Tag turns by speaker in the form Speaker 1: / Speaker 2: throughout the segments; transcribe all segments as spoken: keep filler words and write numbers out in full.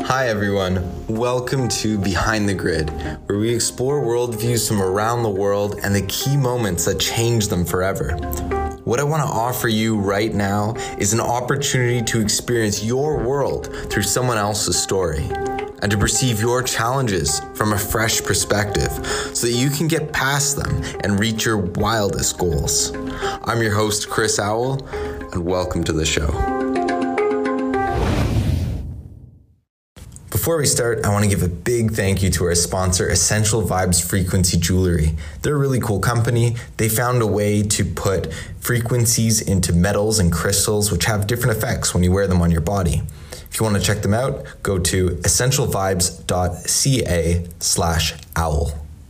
Speaker 1: Hi everyone, welcome to Behind the Grid, where we explore worldviews from around the world and the key moments that change them forever. What I want to offer you right now is an opportunity to experience your world through someone else's story, and to perceive your challenges from a fresh perspective so that you can get past them and reach your wildest goals. I'm your host, Chris Owl, and welcome to the show. Before we start, I want to give a big thank you to our sponsor, Essential Vibes Frequency Jewelry. They're a really cool company. They found a way to put frequencies into metals and crystals, which have different effects when you wear them on your body. If you want to check them out, go to essential vibes dot c a slash owl.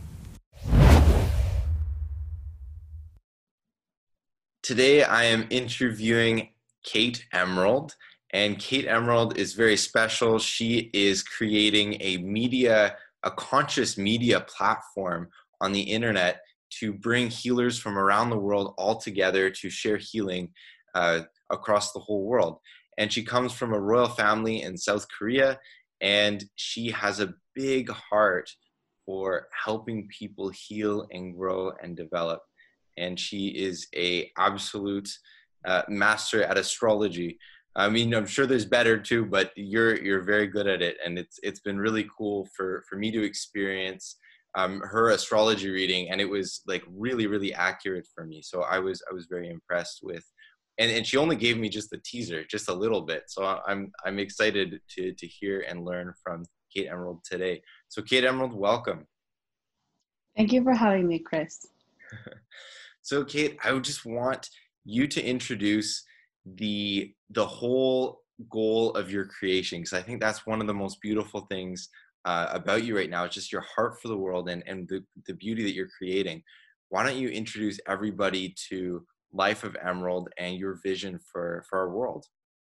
Speaker 1: Today, I am interviewing Kate Emerald. And Kate Emerald is very special. She is creating a media, a conscious media platform on the internet to bring healers from around the world all together to share healing uh, across the whole world. And she comes from a royal family in South Korea, and she has a big heart for helping people heal and grow and develop. And she is a absolute uh, master at astrology. I mean, I'm sure there's better too, but you're you're very good at it, and it's it's been really cool for for me to experience um, her astrology reading, and it was like really really accurate for me. So I was I was very impressed with, and and she only gave me just the teaser, just a little bit. So I'm I'm excited to to hear and learn from Kate Emerald today. So Kate Emerald, welcome.
Speaker 2: Thank you for having me, Chris.
Speaker 1: So Kate, I would just want you to introduce the the whole goal of your creation, because I think that's one of the most beautiful things uh, about you right now. It's just your heart for the world and and the, the beauty that you're creating. Why don't you introduce everybody to Life of Emerald and your vision for for our world?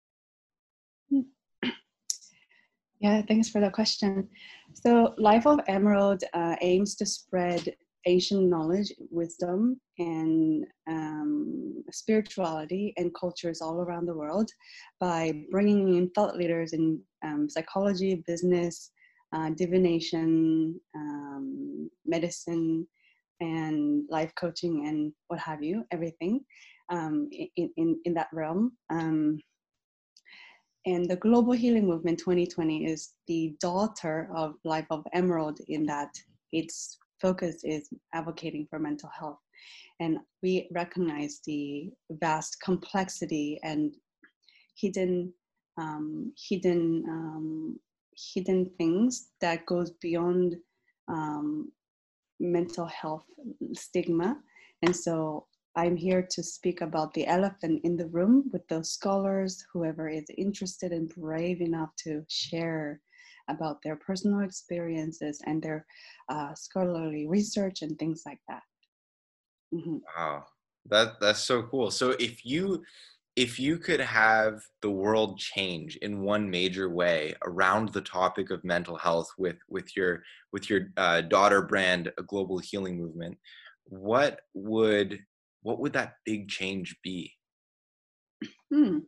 Speaker 2: Yeah, thanks for the question. So Life of Emerald uh, aims to spread ancient knowledge, wisdom, and um, spirituality and cultures all around the world by bringing in thought leaders in um, psychology, business, uh, divination, um, medicine, and life coaching, and what have you, everything um, in, in, in that realm. Um, and the Global Healing Movement twenty twenty is the daughter of Life of Emerald in that its focus is advocating for mental health. And we recognize the vast complexity and hidden, um, hidden, um, hidden things that goes beyond um, mental health stigma. And so I'm here to speak about the elephant in the room with those scholars, whoever is interested and brave enough to share about their personal experiences and their uh, scholarly research and things like that. Mm-hmm.
Speaker 1: Wow, that that's so cool. So if you if you could have the world change in one major way around the topic of mental health with with your with your uh, daughter brand, a Global Healing Movement, what would what would that big change be?
Speaker 2: Hmm.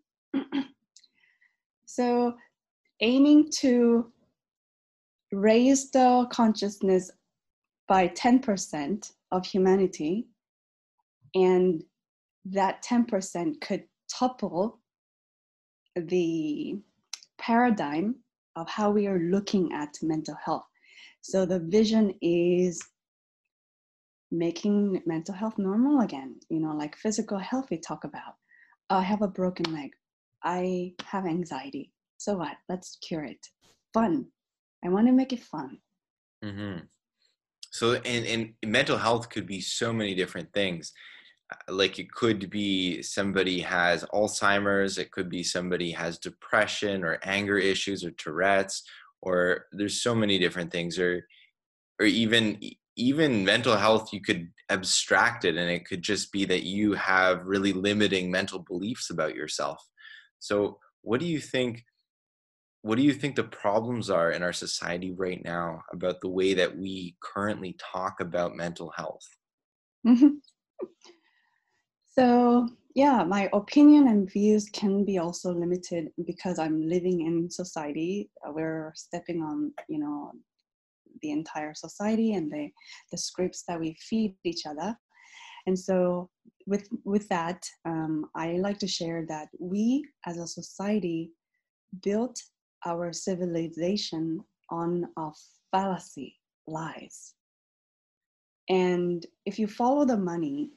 Speaker 2: So aiming to raise the consciousness by ten percent of humanity, and that ten percent could topple the paradigm of how we are looking at mental health. So the vision is making mental health normal again, you know, like physical health we talk about. I have a broken leg. I have anxiety. So what? Let's cure it. Fun. I want to make it fun.
Speaker 1: Mm-hmm. So, and, and mental health could be so many different things. Like it could be somebody has Alzheimer's, it could be somebody has depression or anger issues or Tourette's, or there's so many different things, or or even even mental health, you could abstract it and it could just be that you have really limiting mental beliefs about yourself. So what do you think what do you think the problems are in our society right now about the way that we currently talk about mental health?
Speaker 2: Mm-hmm. So yeah, my opinion and views can be also limited because I'm living in society. Uh, We're stepping on, you know, the entire society and the, the scripts that we feed each other. And so with, with that, um, I like to share that we as a society built our civilization on a fallacy, lies. And if you follow the money,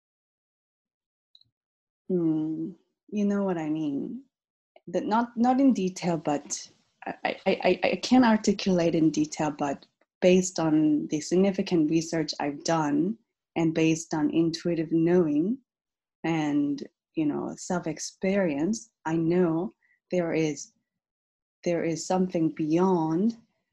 Speaker 2: mm, you know what I mean. That not not in detail, but I, I, I, I can't articulate in detail, but based on the significant research I've done and based on intuitive knowing and you know self-experience, I know there is there is something beyond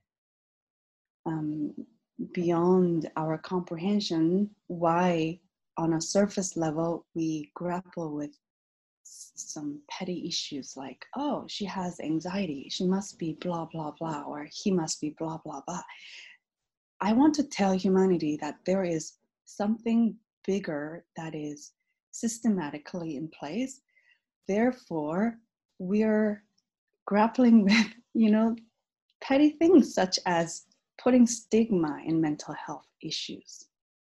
Speaker 2: um, beyond our comprehension why on a surface level we grapple with some petty issues like, oh, she has anxiety, she must be blah blah blah, or he must be blah blah blah. I want to tell humanity that there is something bigger that is systematically in place. Therefore we're grappling with you know petty things such as putting stigma in mental health issues.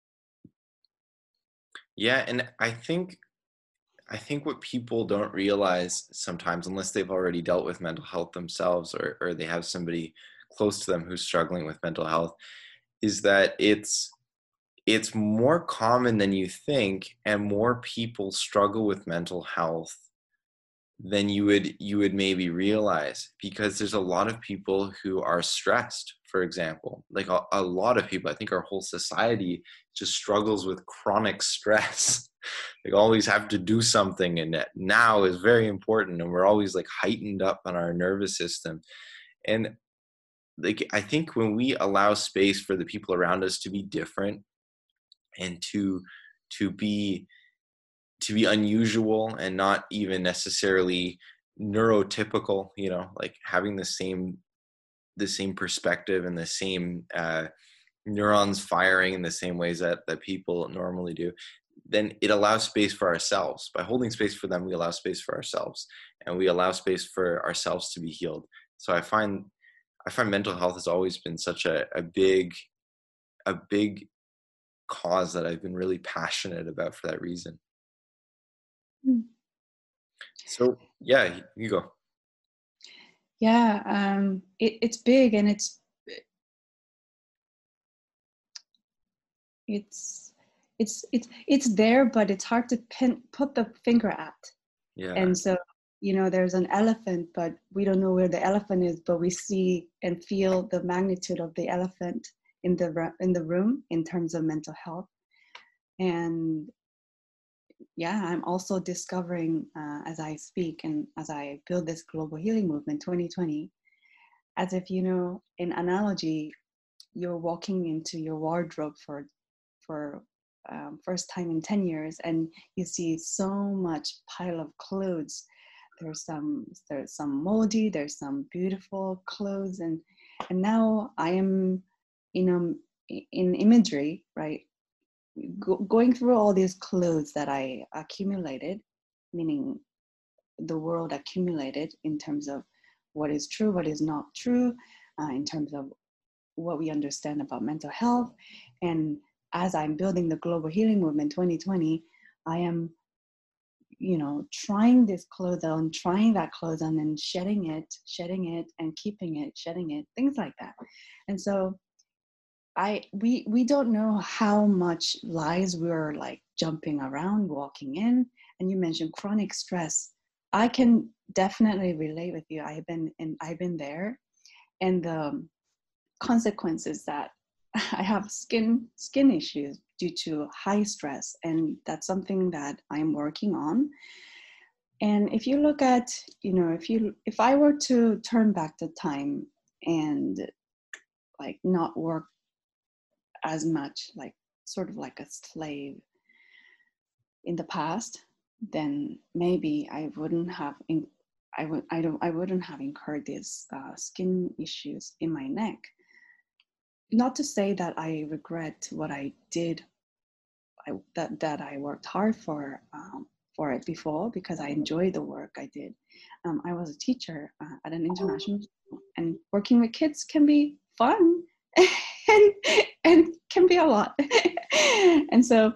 Speaker 1: Yeah, and I think I think what people don't realize sometimes, unless they've already dealt with mental health themselves, or, or they have somebody close to them who's struggling with mental health, is that it's it's more common than you think, and more people struggle with mental health than you would you would maybe realize, because there's a lot of people who are stressed, for example. Like a, a lot of people, I think our whole society just struggles with chronic stress. Like always have to do something, and that now is very important, and we're always like heightened up on our nervous system. And like I think when we allow space for the people around us to be different, and to to be to be unusual and not even necessarily neurotypical, you know, like having the same the same perspective and the same uh, neurons firing in the same ways that that people normally do, then it allows space for ourselves. By holding space for them, we allow space for ourselves, and we allow space for ourselves to be healed. So I find I find mental health has always been such a, a big a big cause that I've been really passionate about for that reason.
Speaker 2: Mm.
Speaker 1: So yeah, you go.
Speaker 2: Yeah, um, it, it's big and it's it's it's it's it's there, but it's hard to pin put the finger at.
Speaker 1: Yeah.
Speaker 2: And so you know there's an elephant, but we don't know where the elephant is, but we see and feel the magnitude of the elephant in the ru- in the room in terms of mental health. And yeah, I'm also discovering uh, as I speak and as I build this global healing movement twenty twenty, as if you know in analogy you're walking into your wardrobe for for um, first time in ten years, and you see so much pile of clothes. There's some there's some moldy, there's some beautiful clothes, and and now I am in um in imagery, right? Go, going through all these clothes that I accumulated, meaning the world accumulated in terms of what is true, what is not true, uh, in terms of what we understand about mental health. And as I'm building the global healing movement twenty twenty, I am, you know, trying this clothes on, trying that clothes on, and shedding it, shedding it, and keeping it, shedding it, things like that. And so I we we don't know how much lies we're like jumping around, walking in. And you mentioned chronic stress. I can definitely relate with you. I've been in I've been there, and the consequences that I have skin skin issues due to high stress, and that's something that I'm working on. And if you look at, you know, if you if I were to turn back the time and like not work as much, like sort of like a slave in the past, then maybe I wouldn't have in, I would I don't I wouldn't have incurred these uh, skin issues in my neck. Not to say that I regret what I did, I, that that I worked hard for um, for it before because I enjoyed the work I did. Um, I was a teacher uh, at an international school, and working with kids can be fun and, and can be a lot. And so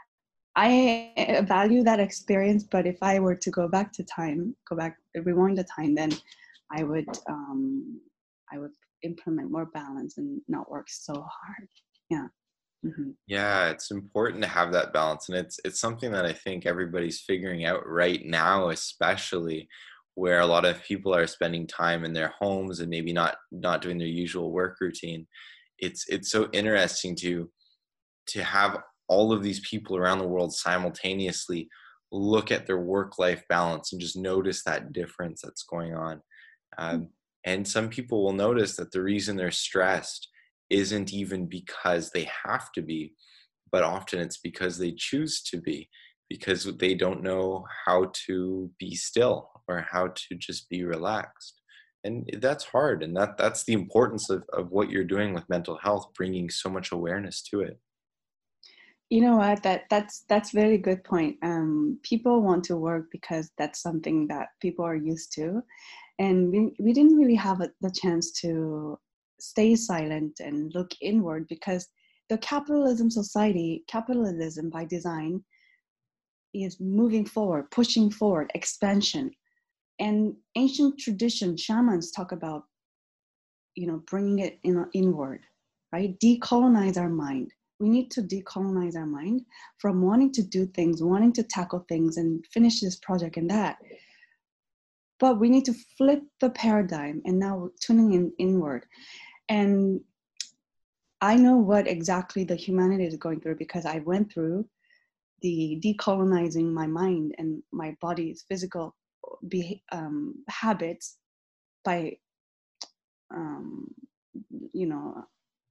Speaker 2: I value that experience, but if I were to go back to time, go back, rewind the time, then I would, um, I would implement more balance and not work so hard. Yeah. Mm-hmm.
Speaker 1: Yeah, it's important to have that balance, and it's it's something that I think everybody's figuring out right now, especially where a lot of people are spending time in their homes and maybe not not doing their usual work routine. It's it's so interesting to to have all of these people around the world simultaneously look at their work-life balance and just notice that difference that's going on. Um, and some people will notice that the reason they're stressed isn't even because they have to be, but often it's because they choose to be, because they don't know how to be still or how to just be relaxed. And that's hard. And that that's the importance of, of what you're doing with mental health, bringing so much awareness to it.
Speaker 2: You know what? That that's that's very good point. Um, people want to work because that's something that people are used to, and we we didn't really have a, the chance to stay silent and look inward because the capitalism society, capitalism by design, is moving forward, pushing forward, expansion. And ancient tradition shamans talk about, you know, bringing it in, inward, right? Decolonize our mind. We need to decolonize our mind from wanting to do things, wanting to tackle things and finish this project and that. But we need to flip the paradigm and now tuning in inward. And I know what exactly the humanity is going through because I went through the decolonizing my mind and my body's physical be, um, habits by, um, you know,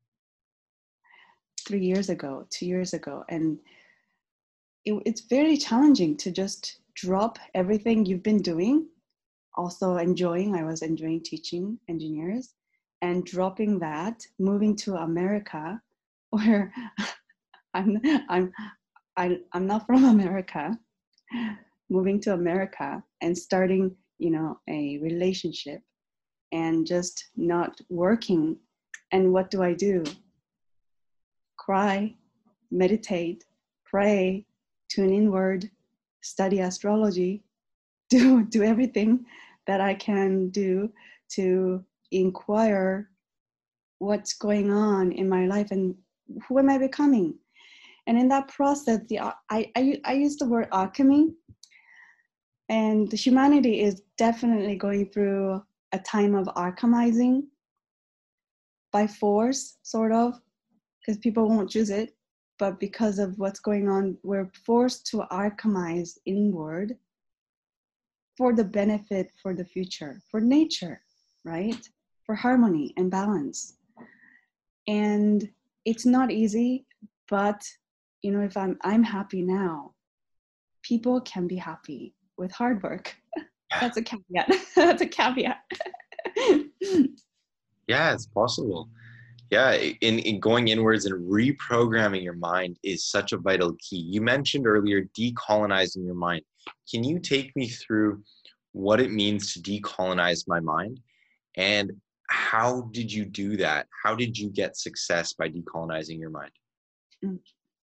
Speaker 2: three years ago, two years ago. And it, it's very challenging to just drop everything you've been doing, also enjoying, I was enjoying teaching engineers, and dropping that, moving to America, where I'm, I'm, I, I'm not from America, moving to America and starting, you know, a relationship and just not working. And what do I do? Cry, meditate, pray, tune inward, study astrology, do do everything that I can do to inquire what's going on in my life and who am I becoming. And in that process, the I I, I use the word alchemy, and the humanity is definitely going through a time of alchemizing by force, sort of, because people won't choose it. But because of what's going on, we're forced to alchemize inward for the benefit for the future, for nature, right? For harmony and balance. And it's not easy, but you know, if I'm I'm happy now, people can be happy with hard work. That's a caveat. That's a caveat.
Speaker 1: Yeah, it's possible. Yeah, in, in going inwards and reprogramming your mind is such a vital key. You mentioned earlier decolonizing your mind. Can you take me through what it means to decolonize my mind, and how did you do that? How did you get success by decolonizing your mind?
Speaker 2: Mm.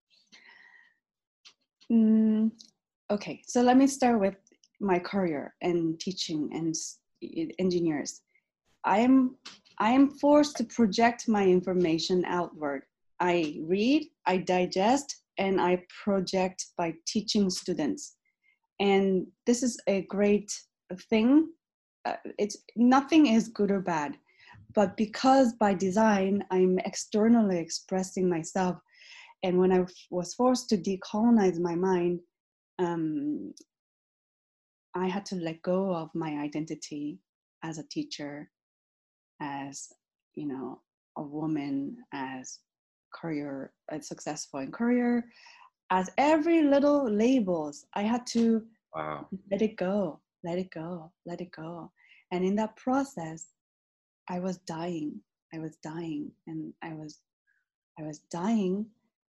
Speaker 2: Mm, okay, so let me start with my career and teaching and engineers. I am I am forced to project my information outward. I read, I digest, and I project by teaching students. And this is a great thing. Uh, it's nothing is good or bad, but because by design I'm externally expressing myself, and when I was forced to decolonize my mind, um, I had to let go of my identity as a teacher, as, you know, a woman, as career, as successful in career, as every little labels. I had to
Speaker 1: Wow.
Speaker 2: let it go, let it go, let it go. And in that process, I was dying. I was dying, and I was, I was dying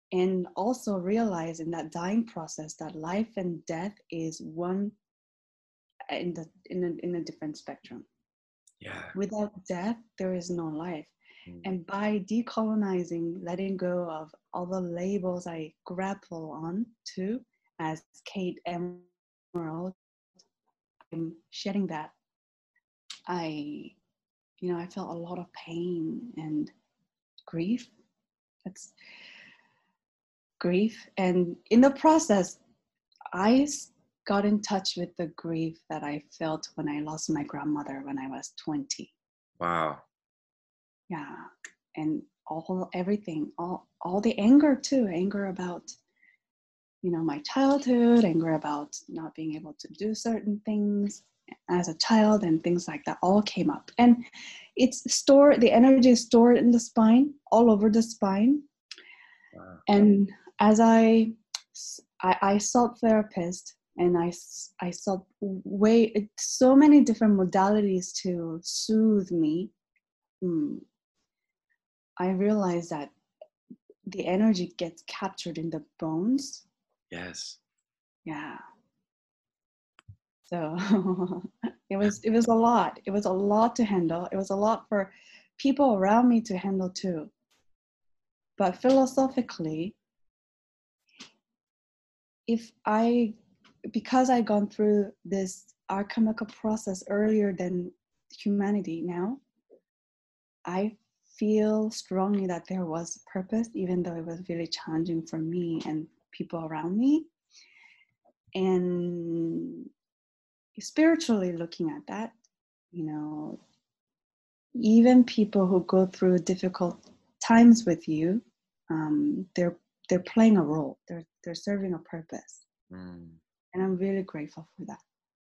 Speaker 2: and also realize in that dying process that life and death is one in the in a, in a different spectrum.
Speaker 1: Yeah.
Speaker 2: Without death, there is no life.
Speaker 1: Mm.
Speaker 2: And by decolonizing, letting go of all the labels I grapple on to as Kate Emerald, I'm shedding that. I, you know, I felt a lot of pain and grief. That's grief. And in the process, I got in touch with the grief that I felt when I lost my grandmother when I was twenty.
Speaker 1: Wow.
Speaker 2: Yeah. And all everything, all all the anger too, anger about, you know, my childhood, anger about not being able to do certain things as a child and things like that all came up. And it's stored, the energy is stored in the spine, all over the spine.
Speaker 1: Wow.
Speaker 2: And as I, I, I sought therapist and I, I sought way, so many different modalities to soothe me, mm, I realized that the energy gets captured in the bones.
Speaker 1: Yes.
Speaker 2: Yeah. So it was it was a lot. It was a lot to handle. It was a lot for people around me to handle too. But philosophically, if I, because I gone through this alchemical process earlier than humanity now, I feel strongly that there was purpose, even though it was really challenging for me and people around me. And spiritually looking at that, you know, even people who go through difficult times with you, um, they're they're playing a role. They're they're serving a purpose,
Speaker 1: Mm.
Speaker 2: and I'm really grateful for that.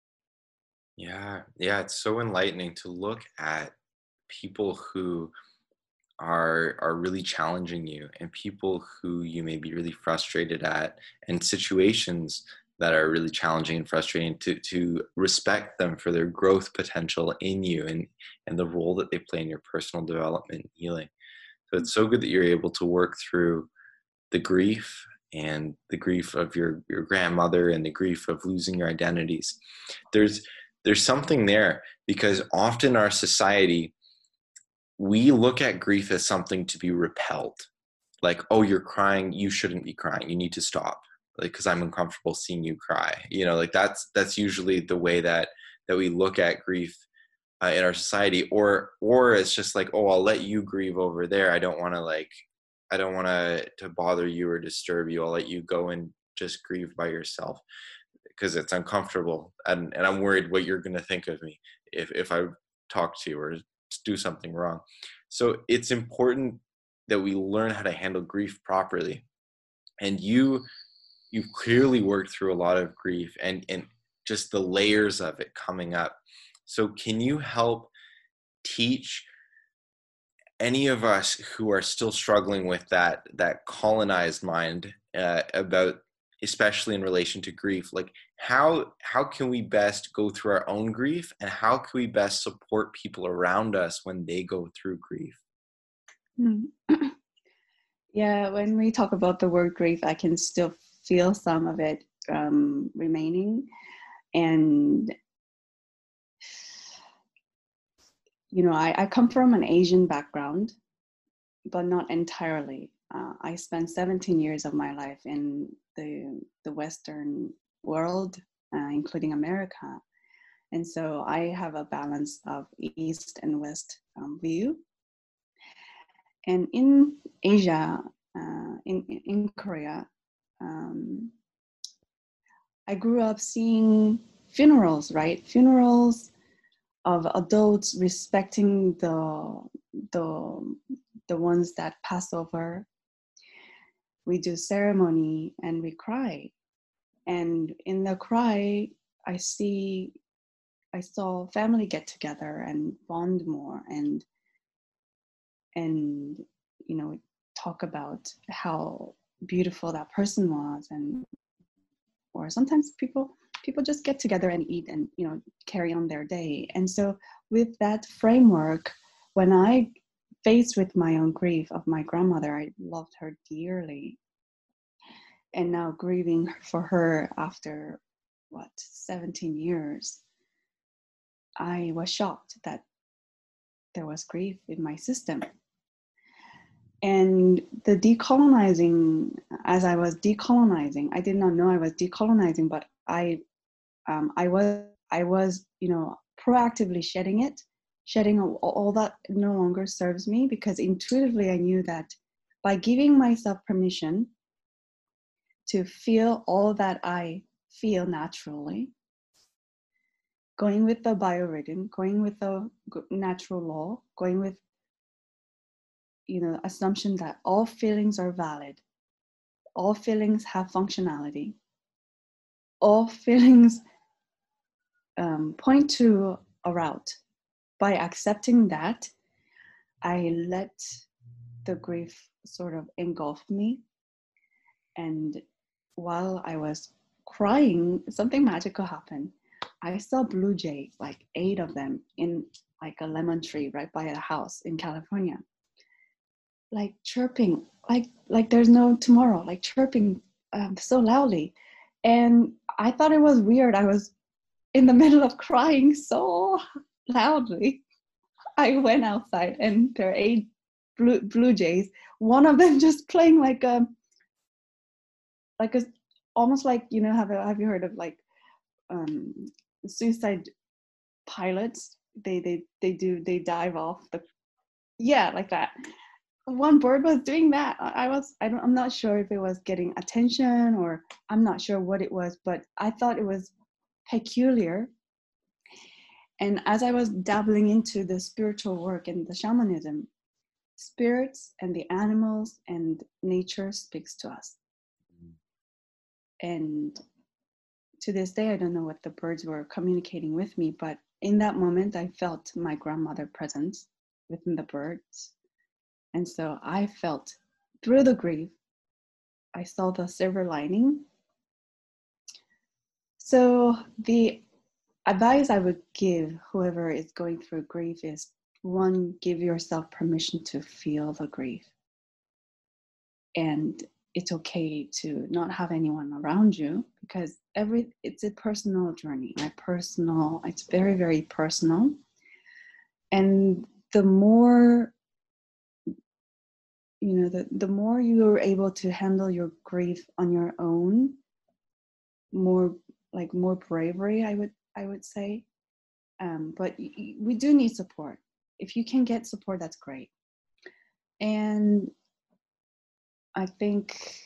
Speaker 1: Yeah, yeah, it's so enlightening to look at people who are are really challenging you and people who you may be really frustrated at and situations that are really challenging and frustrating to to respect them for their growth potential in you and and the role that they play in your personal development and healing. So it's so good that you're able to work through the grief and the grief of your your grandmother and the grief of losing your identities. There's there's something there because often our society, we look at grief as something to be repelled. Like, oh, you're crying, you shouldn't be crying. You need to stop. Like, because I'm uncomfortable seeing you cry. You know, like that's that's usually the way that that we look at grief uh, in our society. Or or it's just like, oh, I'll let you grieve over there. I don't want to like, I don't want to to bother you or disturb you. I'll let you go and just grieve by yourself because it's uncomfortable, and and I'm worried what you're going to think of me if if I talk to you or do something wrong. So it's important that we learn how to handle grief properly. And you you've clearly worked through a lot of grief and and just the layers of it coming up. So can you help teach any of us who are still struggling with that that colonized mind uh, about, especially in relation to grief, like how how can we best go through our own grief and how can we best support people around us when they go through grief?
Speaker 2: Mm. Yeah, when we talk about the word grief, I can still feel some of it um, remaining. And, you know, I, I come from an Asian background, but not entirely. Uh, I spent seventeen years of my life in the, the Western world, uh, including America. And so I have a balance of East and West um, view. And in Asia, uh, in, in Korea, um, I grew up seeing funerals, right? Funerals of adults respecting the, the, the ones that pass over. We do ceremony and we cry. And in the cry, I see, I saw family get together and bond more and, and, you know, talk about how beautiful that person was. And, or sometimes people, people just get together and eat and, you know, carry on their day. And so with that framework, when I faced with my own grief of my grandmother, I loved her dearly. and now grieving for her after what, seventeen years, I was shocked that there was grief in my system. And the decolonizing, as I was decolonizing, I did not know I was decolonizing, but I, um, I was, I was, you know, proactively shedding it, shedding all, all that no longer serves me, because intuitively I knew that by giving myself permission to feel all that I feel naturally, going with the biorhythm, going with the natural law, going with, you know, assumption that all feelings are valid, all feelings have functionality, all feelings um, point to a route. By accepting that, I let the grief sort of engulf me. And while I was crying, something magical happened. I saw blue jays, like eight of them, in like a lemon tree right by the house in California, like chirping, like like there's no tomorrow, like chirping um, so loudly. And I thought it was weird. I was in the middle of crying so loudly. I went outside and there are eight blue, blue jays. One of them just playing like a, like a, almost like, you know, have, have you heard of like um, suicide pilots? They, they, they do, they dive off the, yeah, like that. One bird was doing that. I was, I don't, I'm not sure if it was getting attention or I'm not sure what it was, but I thought it was peculiar. And as I was dabbling into the spiritual work and the shamanism, spirits and the animals and nature speaks to us. And to this day, I don't know what the birds were communicating with me, but in that moment, I felt my grandmother presence within the birds. And so I felt through the grief, I saw the silver lining. So the advice I would give whoever is going through grief is, one, give yourself permission to feel the grief. And it's okay to not have anyone around you, because every it's a personal journey, a personal, it's very, very personal. And the more, you know, the, the more you're able to handle your grief on your own, more like more bravery, I would I would say. Um, but y- we do need support. If you can get support, that's great. And I think,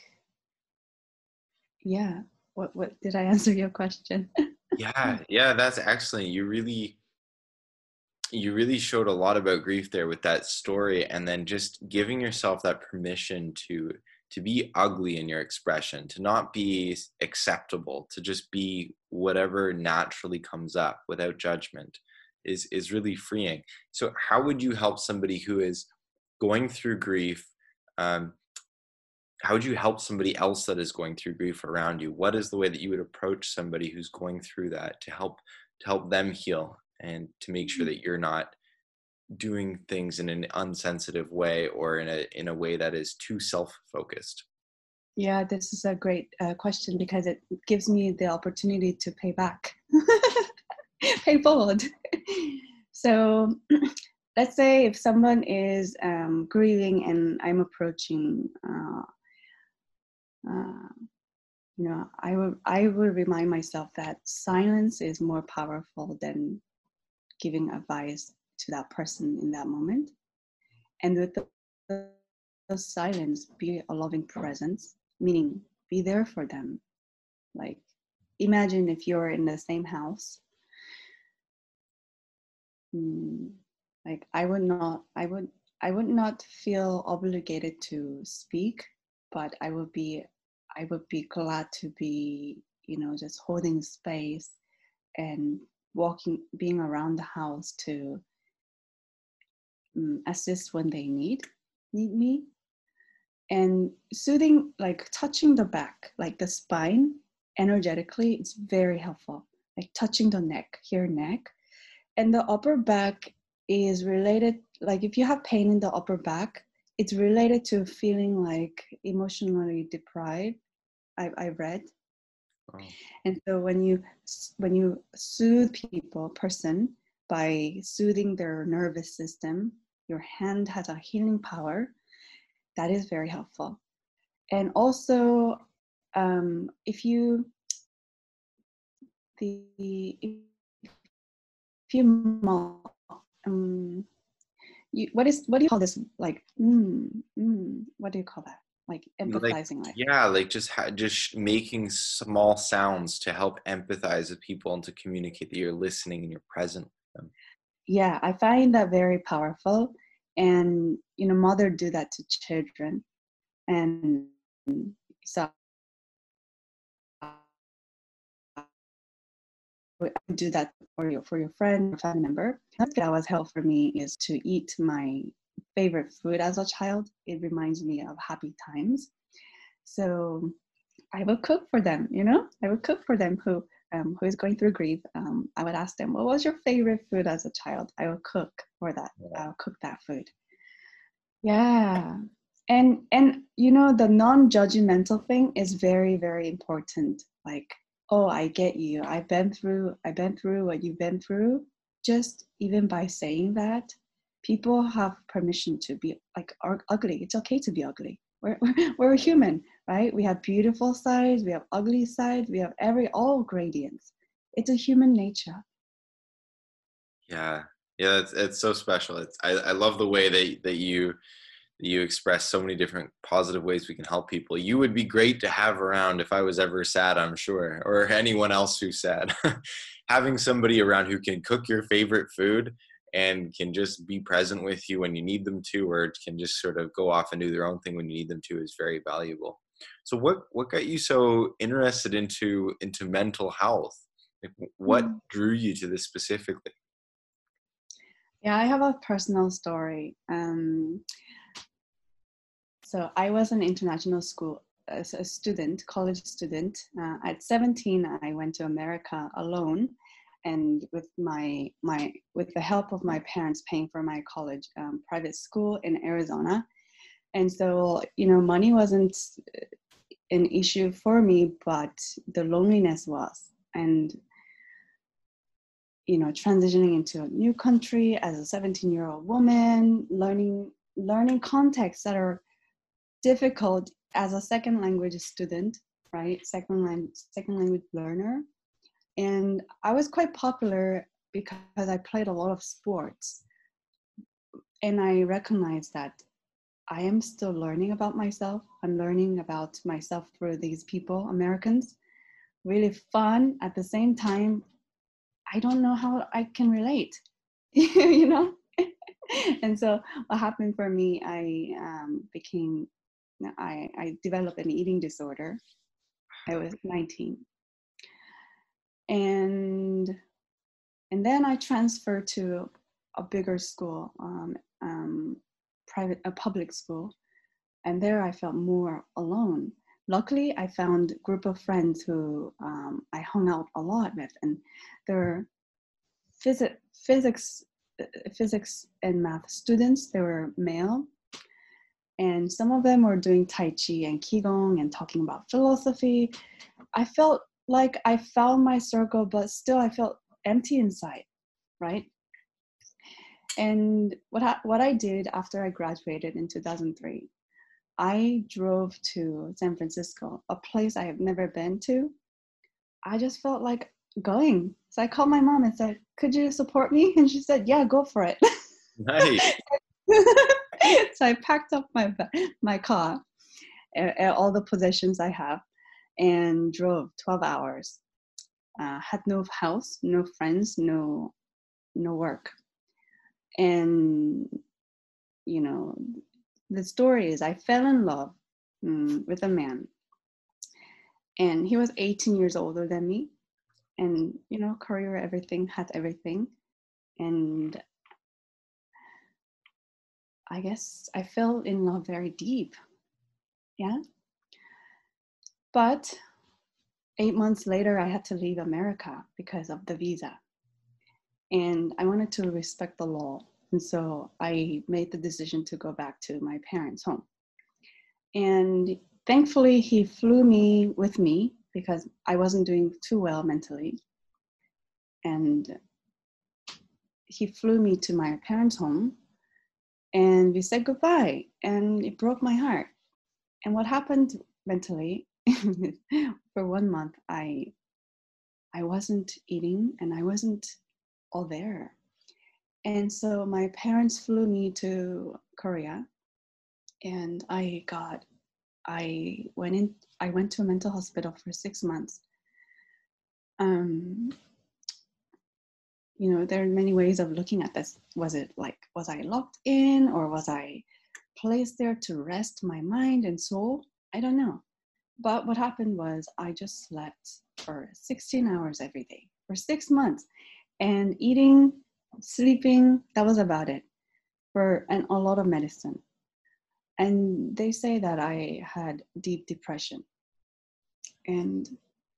Speaker 2: yeah, what what did I answer your question?
Speaker 1: Yeah, yeah, that's excellent. You really you really showed a lot about grief there with that story, and then just giving yourself that permission to to be ugly in your expression, to not be acceptable, to just be whatever naturally comes up without judgment is is really freeing. So how would you help somebody who is going through grief? Um, how would you help somebody else that is going through grief around you? What is the way that you would approach somebody who's going through that to help to help them heal, and to make sure that you're not doing things in an unsensitive way or in a in a way that is too self-focused?
Speaker 2: Yeah, this is a great uh, question, because it gives me the opportunity to pay back, pay forward. So let's say if someone is um, grieving and I'm approaching, uh, uh, you know, I will I will remind myself that silence is more powerful than giving advice to that person in that moment. And with the, the silence, be a loving presence, meaning be there for them. Like, imagine if you're in the same house. Mm, like I would not, I would, I would not feel obligated to speak, but I would be, I would be glad to be, you know, just holding space and walking, being around the house to um, assist when they need need me. And soothing, like touching the back, like the spine, energetically, it's very helpful. Like touching the neck, here neck. And the upper back is related, like if you have pain in the upper back, it's related to feeling like emotionally deprived, I, I read.
Speaker 1: Oh.
Speaker 2: And so when you when you soothe people, person, by soothing their nervous system, your hand has a healing power. That is very helpful. And also, um, if you the if you um, you what is what do you call this? Like, mm, mm, what do you call that? Like
Speaker 1: Like,
Speaker 2: empathizing, like
Speaker 1: yeah, like just ha- just making small sounds to help empathize with people and to communicate that you're listening and you're present with them.
Speaker 2: yeah, I find that very powerful. And you know, mother do that to children, and so do that for your for your friend or family member. That was helpful for me is to eat my favorite food as a child. It reminds me of happy times. So I would cook for them, you know, I would cook for them who um, who is going through grief. Um, I would ask them, what was your favorite food as a child? I will cook for that.
Speaker 1: Yeah.
Speaker 2: I'll cook that food. Yeah. And and you know, the non-judgmental thing is very, very important. Like, oh, I get you. I've been through I've been through what you've been through. Just even by saying that, people have permission to be like ugly. It's okay to be ugly. We're we're human, right? We have beautiful sides, we have ugly sides, we have every all gradients. It's a human nature.
Speaker 1: Yeah, yeah, it's it's so special. It's I, I love the way that that you that you express so many different positive ways we can help people. You would be great to have around if I was ever sad, I'm sure, or anyone else who's sad. Having somebody around who can cook your favorite food and can just be present with you when you need them to, or can just sort of go off and do their own thing when you need them to, is very valuable. So what what got you so interested into into mental health? Like, what
Speaker 2: Mm.
Speaker 1: drew you to this specifically?
Speaker 2: Yeah, I have a personal story. Um, So I was an international school as a student, college student. Uh, at seventeen, I went to America alone, and with my my with the help of my parents paying for my college um, private school in Arizona. And so, you know, money wasn't an issue for me, but the loneliness was. And you know, transitioning into a new country as a seventeen-year-old woman, learning learning contexts that are difficult as a second language student, right? Second language, second language learner. And I was quite popular because I played a lot of sports. And I recognized that I am still learning about myself. I'm learning about myself through these people, Americans. Really fun. At the same time, I don't know how I can relate, you know? And so what happened for me, I um, became I, I developed an eating disorder. I was nineteen. And and then I transferred to a bigger school, um, um, private, a public school. And there I felt more alone. Luckily, I found a group of friends who um, I hung out a lot with, and they're phys- physics, uh, physics and math students. They were male, and some of them were doing Tai Chi and Qigong and talking about philosophy. I felt like I found my circle, but still I felt empty inside, right? And what I, what I did after I graduated in two thousand three, I drove to San Francisco, a place I have never been to. I just felt like going. So I called my mom and said, could you support me? And she said, yeah, go for it.
Speaker 1: Nice.
Speaker 2: So I packed up my my car, and all the possessions I have, and drove twelve hours. Uh, had no house, no friends, no no work. And you know, the story is I fell in love um, with a man, and he was eighteen years older than me, and you know, career, everything, had everything. And I guess I fell in love very deep. Yeah. But eight months later, I had to leave America because of the visa. And I wanted to respect the law. And so I made the decision to go back to my parents' home. And thankfully, he flew me with me because I wasn't doing too well mentally. And he flew me to my parents' home and we said goodbye. And it broke my heart. And what happened mentally, for one month, I I wasn't eating and I wasn't all there. And so my parents flew me to Korea and I got, I went in, I went to a mental hospital for six months. Um, you know, there are many ways of looking at this. Was it like, was I locked in or was I placed there to rest my mind and soul? I don't know. But what happened was I just slept for sixteen hours every day for six months and eating, sleeping, that was about it for and a lot of medicine. And they say that I had deep depression. And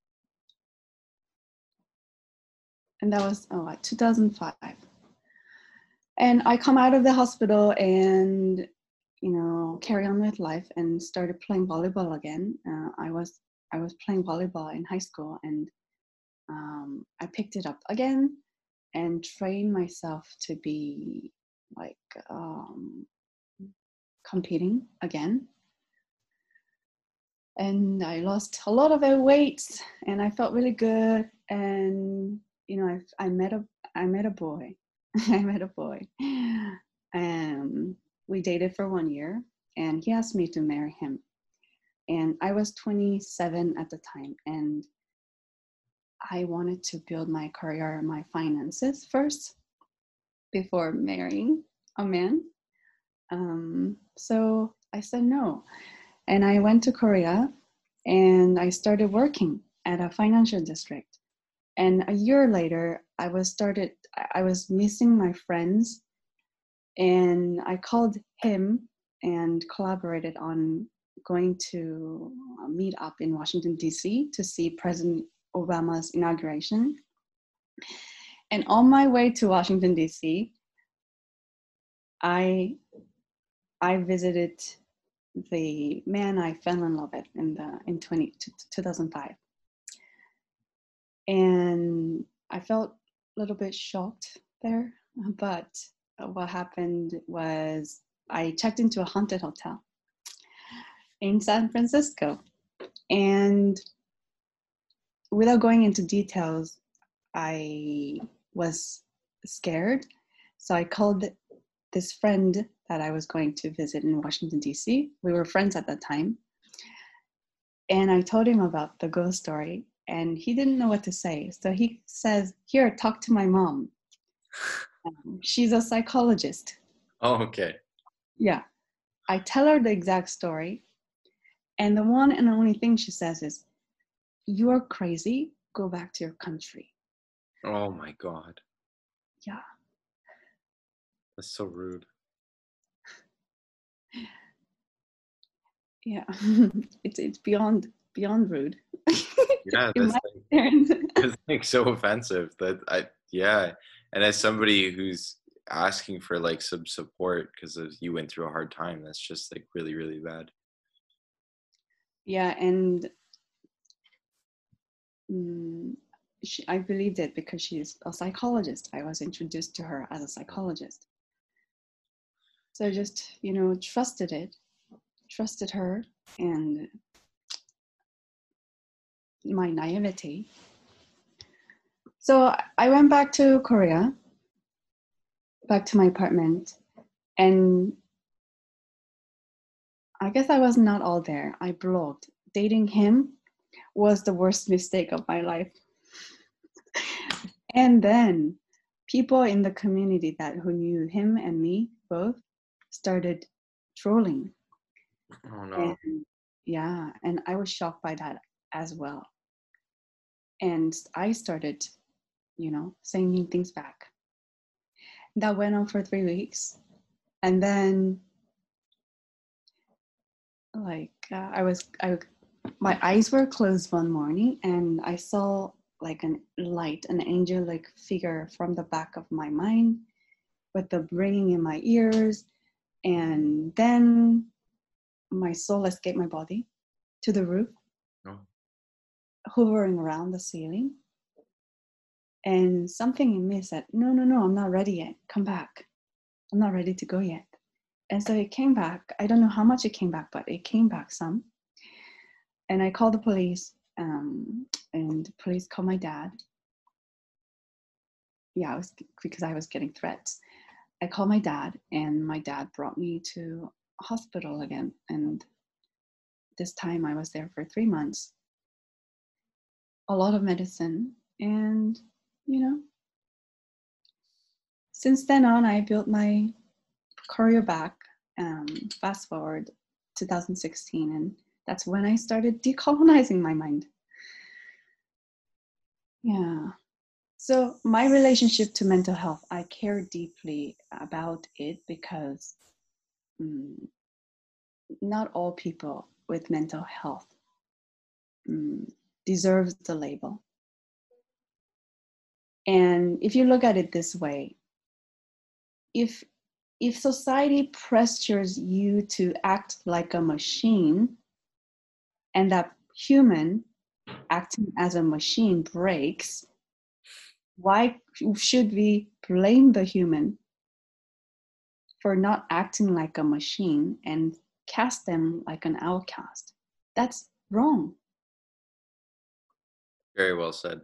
Speaker 2: and that was oh, two thousand five. And I come out of the hospital and, you know, carry on with life and started playing volleyball again. Uh, I was I was playing volleyball in high school and um, I picked it up again and trained myself to be like um, competing again. And I lost a lot of weight and I felt really good. And, you know, I, I met a, I met a boy, I met a boy. Um, we dated for one year and he asked me to marry him. And I was twenty-seven at the time. And I wanted to build my career and my finances first before marrying a man. Um, so I said no. And I went to Korea and I started working at a financial district. And a year later, I was started, I was missing my friends and I called him and collaborated on going to meet up in Washington, D C to see President Obama's inauguration. And on my way to Washington, D C, I I visited the man I fell in love with in the in twenty, two thousand five. And I felt a little bit shocked there, but what happened was I checked into a haunted hotel in San Francisco. And without going into details, I was scared. So I called this friend that I was going to visit in Washington, D C. We were friends at that time. And I told him about the ghost story and he didn't know what to say. So he says, here, talk to my mom. Um, she's a psychologist.
Speaker 1: Oh, okay.
Speaker 2: Yeah. I tell her the exact story. And the one and only thing she says is, you're crazy, go back to your country.
Speaker 1: Oh my God.
Speaker 2: Yeah.
Speaker 1: That's so rude.
Speaker 2: Yeah. it's it's beyond beyond rude.
Speaker 1: Yeah, that's like, that's like so offensive that I, yeah. And as somebody who's asking for like some support because you went through a hard time, that's just like really, really bad.
Speaker 2: Yeah. And mm, she, I believed it because she's a psychologist. I was introduced to her as a psychologist. So I just, you know, trusted it, trusted her and my naivety. So I went back to Korea, back to my apartment, and I guess I was not all there. I blogged. Dating him was the worst mistake of my life. And then people in the community that who knew him and me both started trolling.
Speaker 1: Oh no.
Speaker 2: And yeah, and I was shocked by that as well. And I started, you know, saying mean things back. That went on for three weeks. And then like uh, I was, I, my eyes were closed one morning and I saw like an light, an angel-like figure from the back of my mind with the ringing in my ears. And then my soul escaped my body to the roof,
Speaker 1: Oh.
Speaker 2: hovering around the ceiling. And something in me said, no, no, no, I'm not ready yet. Come back. I'm not ready to go yet. And so it came back. I don't know how much it came back, but it came back some. And I called the police, um, and the police called my dad. Yeah, I was, because I was getting threats. I called my dad, and my dad brought me to a hospital again. And this time I was there for three months. A lot of medicine. And, you know, since then on, I built my career back. Um, fast forward two thousand sixteen, and that's when I started decolonizing my mind. Yeah. So my relationship to mental health, I care deeply about it because um, not all people with mental health um, deserves the label. And if you look at it this way, if if society pressures you to act like a machine, and that human acting as a machine breaks, why should we blame the human for not acting like a machine and cast them like an outcast? That's wrong.
Speaker 1: Very well said.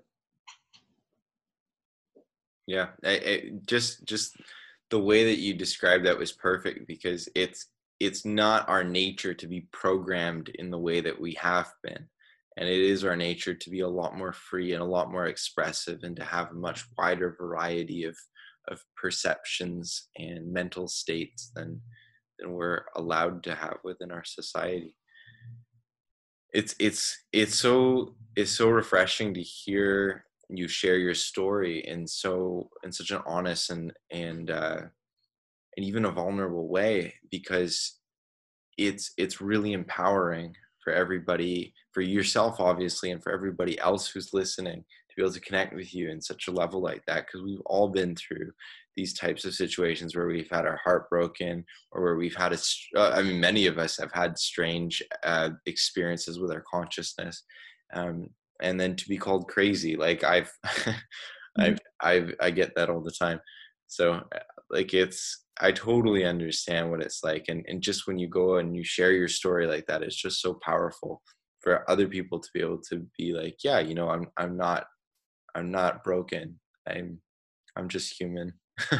Speaker 1: Yeah, I, I, just just the way that you described that was perfect, because it's it's not our nature to be programmed in the way that we have been, and it is our nature to be a lot more free and a lot more expressive, and to have a much wider variety of of perceptions and mental states than than we're allowed to have within our society. It's it's it's so it's so refreshing to hear you share your story in so in such an honest and and uh, and even a vulnerable way, because it's it's really empowering for everybody, for yourself obviously, and for everybody else who's listening, to be able to connect with you in such a level like that, because we've all been through these types of situations where we've had our heart broken, or where we've had a uh, I mean many of us have had strange uh, experiences with our consciousness, um, and then to be called crazy, like I've I've I've I get that all the time. So like it's I totally understand what it's like, and and just when you go and you share your story like that, it's just so powerful for other people to be able to be like, yeah, you know, I'm I'm not I'm not broken. I'm I'm just human.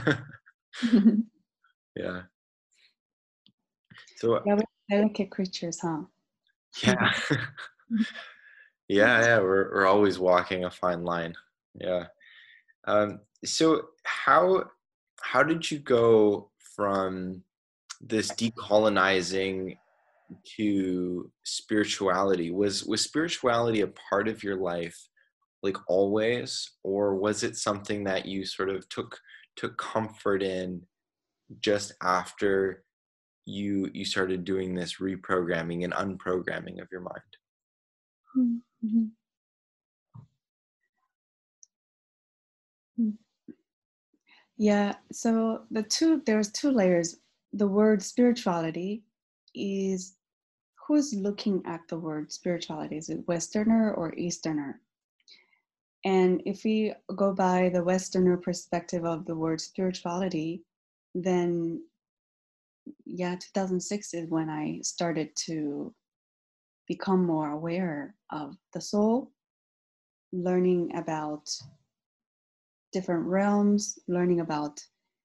Speaker 1: Yeah. So
Speaker 2: Yeah, we're delicate creatures, huh?
Speaker 1: yeah. Yeah, yeah, we're we're always walking a fine line. Yeah. Um, so how how did you go from this decolonizing to spirituality? Was was spirituality a part of your life, like always, or was it something that you sort of took took comfort in just after you you started doing this reprogramming and unprogramming of your mind?
Speaker 2: Mhm. Yeah, so the two there's two layers. The word spirituality is, who's looking at the word spirituality? Is it Westerner or Easterner? And if we go by the Westerner perspective of the word spirituality, then yeah, two thousand six is when I started to become more aware of the soul, learning about different realms, learning about,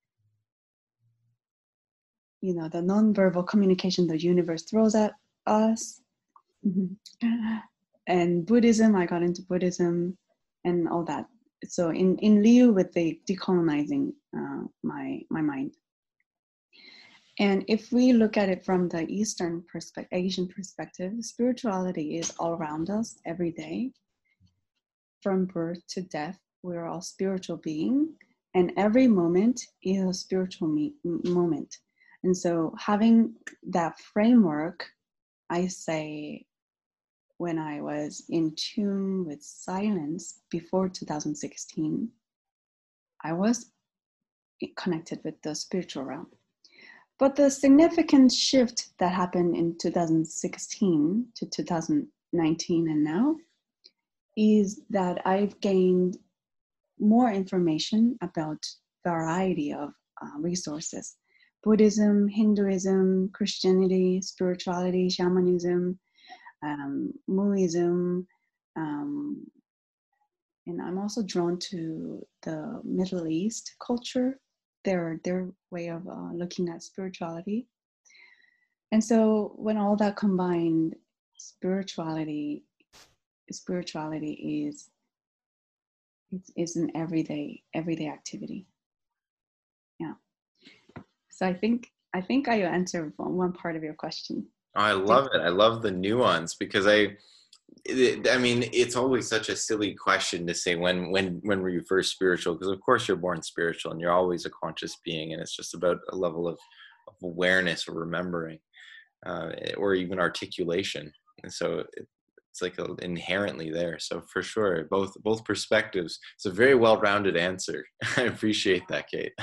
Speaker 2: you know, the nonverbal communication the universe throws at us. Mm-hmm. And Buddhism, I got into Buddhism and all that. So in, in lieu with the decolonizing uh, my my mind. And if we look at it from the Eastern perspective, Asian perspective, spirituality is all around us every day. From birth to death, we're all spiritual beings, and every moment is a spiritual me- moment. And so having that framework, I say, when I was in tune with silence before two thousand sixteen, I was connected with the spiritual realm. But the significant shift that happened in two thousand sixteen to two thousand nineteen and now is that I've gained more information about variety of uh, resources. Buddhism, Hinduism, Christianity, spirituality, shamanism, um, Muism, um, and I'm also drawn to the Middle East culture, their their way of uh, looking at spirituality. And so when all that combined, spirituality, spirituality is it's, it's an everyday everyday activity. Yeah. So I think I think I answered one part of your question.
Speaker 1: I love it. I love the nuance because I, it, I mean, it's always such a silly question to say when when when were you first spiritual? Because of course you're born spiritual and you're always a conscious being, and it's just about a level of, of awareness or remembering, uh, or even articulation. And so it, it's like a, inherently there. So for sure, both both perspectives. It's a very well-rounded answer. I appreciate that, Kate.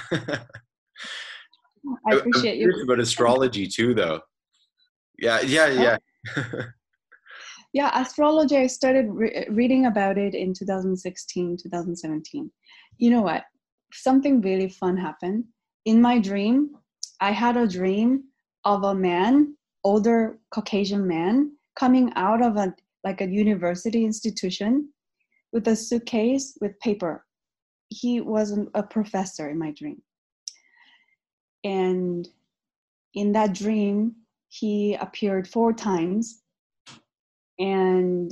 Speaker 2: I appreciate
Speaker 1: I'm
Speaker 2: you.
Speaker 1: curious about astrology too, though. Yeah, yeah, yeah.
Speaker 2: Oh. Yeah, astrology, I started re- reading about it in two thousand sixteen, two thousand seventeen. You know what? Something really fun happened. In my dream, I had a dream of a man, older Caucasian man, coming out of a like a university institution with a suitcase with paper. He was a professor in my dream. And in that dream, he appeared four times. And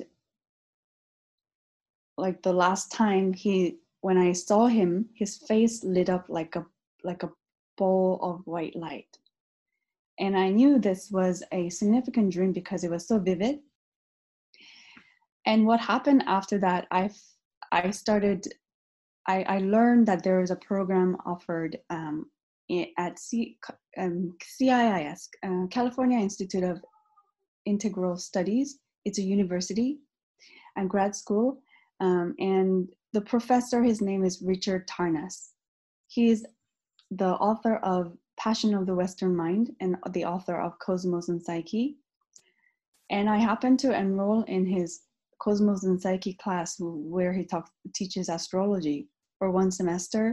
Speaker 2: like the last time he, when I saw him, his face lit up like a like a ball of white light. And I knew this was a significant dream because it was so vivid. And what happened after that, I I started, I, I learned that there is a program offered um, at C, um, C I I S, uh, California Institute of Integral Studies. It's a university and grad school. Um, and the professor, his name is Richard Tarnas. He's the author of Passion of the Western Mind and the author of Cosmos and Psyche. And I happened to enroll in his Cosmos and Psyche class where he talk, teaches astrology for one semester.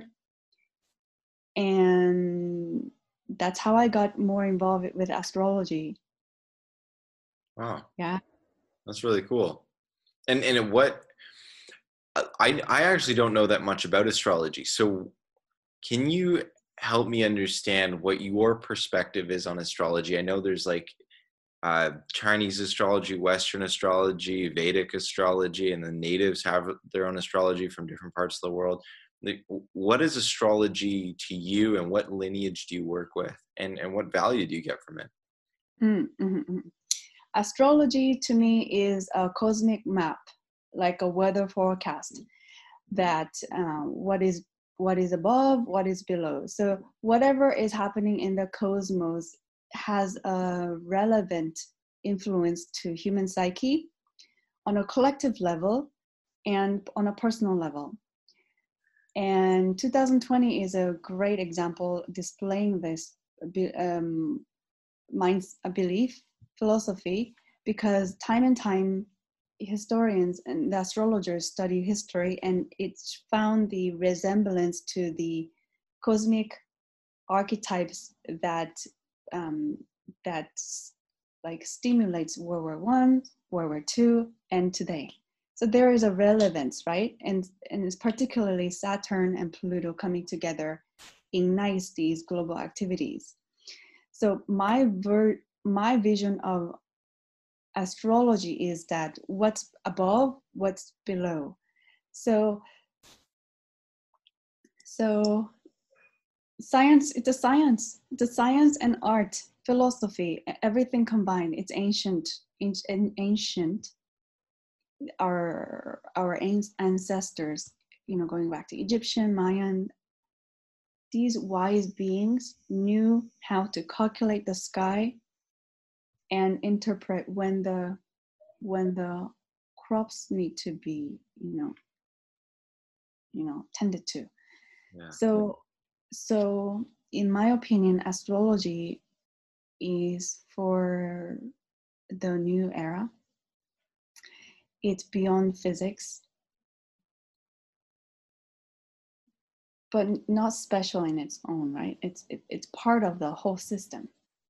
Speaker 2: And that's how I got more involved with astrology.
Speaker 1: Wow.
Speaker 2: Yeah.
Speaker 1: That's really cool. And and what, I I actually don't know that much about astrology. So can you help me understand what your perspective is on astrology? I know there's like uh, Chinese astrology, Western astrology, Vedic astrology, and the natives have their own astrology from different parts of the world. Like, what is astrology to you, and what lineage do you work with, and, and what value do you get from it?
Speaker 2: Mm-hmm. Astrology to me is a cosmic map, like a weather forecast, that uh, what is what is above, what is below. So whatever is happening in the cosmos has a relevant influence to human psyche on a collective level and on a personal level. And two thousand twenty is a great example displaying this um, mind, a belief, philosophy, because time and time historians and the astrologers study history, and it's found the resemblance to the cosmic archetypes that um, that like stimulates World War One, World War Two, and today. So there is a relevance, right? And and it's particularly Saturn and Pluto coming together ignites these global activities. So my ver- my vision of astrology is that what's above, what's below. So so science, it's a science, it's a science and art, philosophy, everything combined. It's ancient, ancient. Our our ancestors, you know, going back to Egyptian, Mayan, these wise beings knew how to calculate the sky and interpret when the when the crops need to be, you know, you know, tended to. Yeah. So so in my opinion, astrology is for the new era. It's beyond physics, but not special in its own, right? It's it, it's part of the whole system.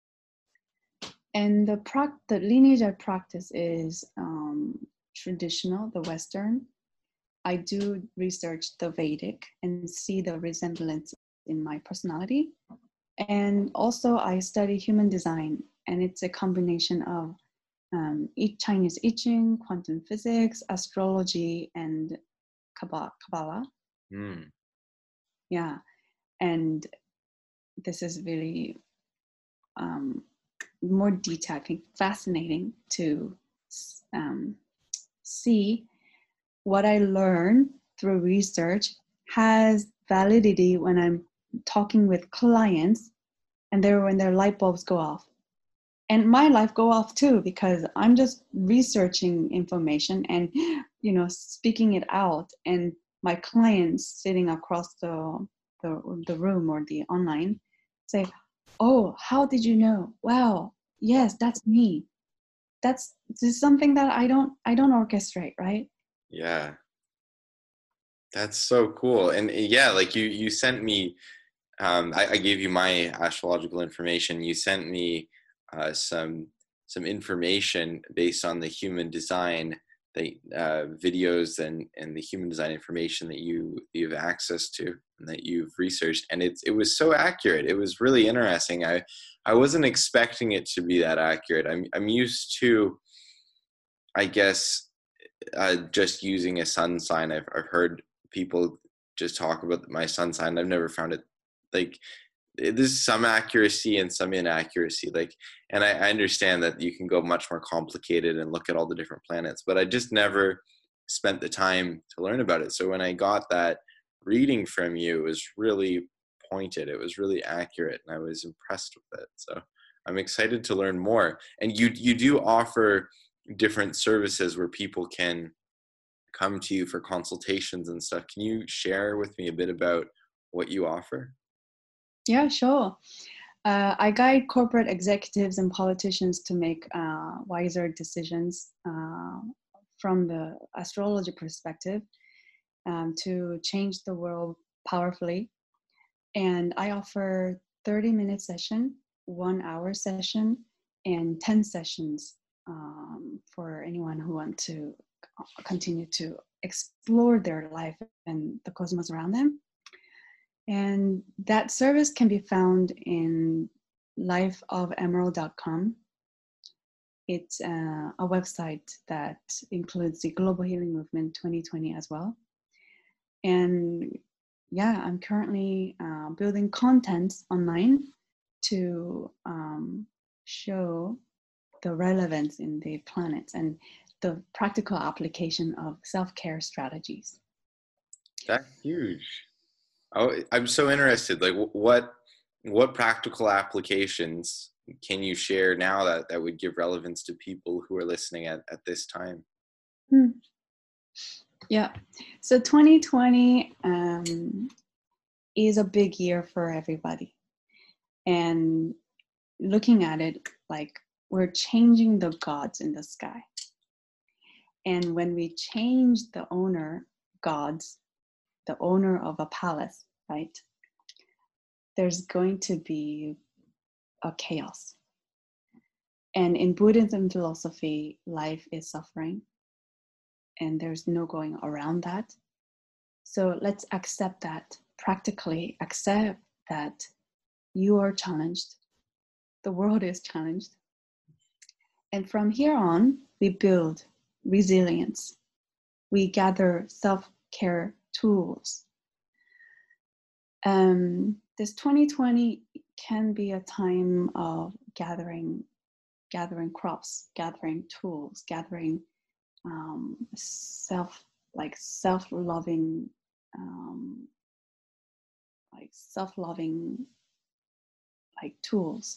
Speaker 2: And the prac- the lineage I practice is um, traditional, the Western. I do research the Vedic and see the resemblance in my personality. And also I study human design, and it's a combination of um, Chinese I Ching, quantum physics, astrology, and Kabbalah.
Speaker 1: Mm.
Speaker 2: Yeah, and this is really um, more detailed, fascinating to um, see what I learn through research has validity when I'm talking with clients, and they're when their light bulbs go off. And my life go off too, because I'm just researching information and, you know, speaking it out. And my clients sitting across the, the, the room or the online say, oh, how did you know? Wow, yes, that's me. That's just something that I don't, I don't orchestrate, right?
Speaker 1: Yeah. That's so cool. And yeah, like you, you sent me, um, I, I gave you my astrological information. You sent me uh, some, some information based on the human design, the uh, videos and, and the human design information that you, you have access to and that you've researched. And it's, it was so accurate. It was really interesting. I, I wasn't expecting it to be that accurate. I'm, I'm used to, I guess, uh, just using a sun sign. I've, I've heard people just talk about my sun sign. I've never found it like there's some accuracy and some inaccuracy. Like, and I, I understand that you can go much more complicated and look at all the different planets, but I just never spent the time to learn about it. So when I got that reading from you, it was really pointed. It was really accurate, and I was impressed with it. So I'm excited to learn more. And you you do offer different services where people can come to you for consultations and stuff. Can you share with me a bit about what you offer?
Speaker 2: Yeah, sure. Uh, I guide corporate executives and politicians to make uh, wiser decisions uh, from the astrology perspective um, to change the world powerfully. And I offer thirty minute session, one hour session, and ten sessions um, for anyone who want to continue to explore their life and the cosmos around them. And that service can be found in life of emerald dot com. It's uh, a website that includes the Global Healing Movement twenty twenty as well. And yeah, I'm currently uh, building content online to um, show the relevance in the planets and the practical application of self-care strategies.
Speaker 1: That's huge. Oh, I'm so interested. Like, what what practical applications can you share now that, that would give relevance to people who are listening at, at this time?
Speaker 2: Hmm. Yeah. So twenty twenty um, is a big year for everybody. And looking at it, like we're changing the gods in the sky. And when we change the owner, gods, the owner of a palace, right? There's going to be a chaos. And in Buddhism philosophy, life is suffering, and there's no going around that. So let's accept that, practically accept that you are challenged, the world is challenged. And from here on, we build resilience. We gather self-care tools. Um, this twenty twenty can be a time of gathering, gathering crops, gathering tools, gathering um, self, like self-loving, um, like self-loving, like tools,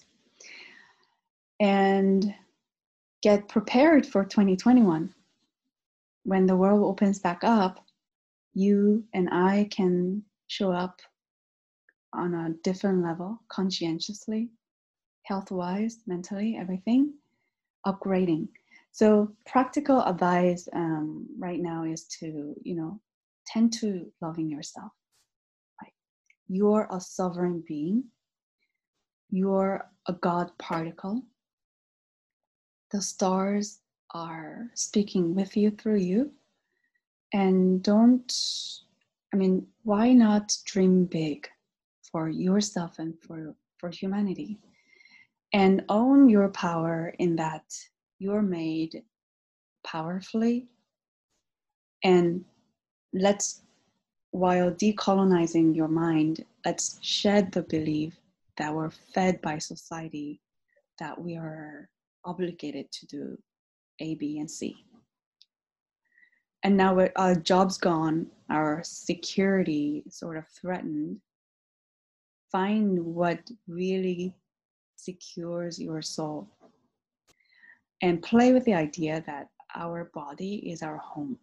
Speaker 2: and get prepared for twenty twenty-one. When the world opens back up, you and I can show up on a different level, conscientiously, health-wise, mentally, everything, upgrading. So practical advice um, right now is to, you know, tend to loving yourself. Like, you're a sovereign being. You're a God particle. The stars are speaking with you through you. And don't, I mean, why not dream big for yourself and for, for humanity? And own your power in that you're made powerfully. And let's, while decolonizing your mind, let's shed the belief that we're fed by society, that we are obligated to do A, B, and C. And now with our jobs gone, our security sort of threatened, find what really secures your soul. And play with the idea that our body is our home.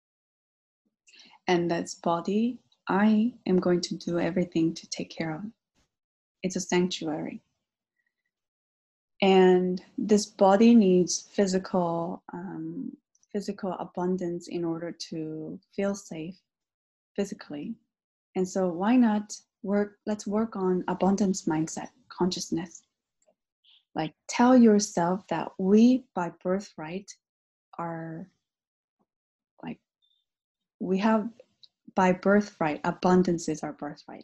Speaker 2: And this body, I am going to do everything to take care of. It's a sanctuary. And this body needs physical, um, physical abundance in order to feel safe physically. And so why not work, let's work on abundance mindset, consciousness. Like, tell yourself that we by birthright are, like, we have by birthright, abundance is our birthright.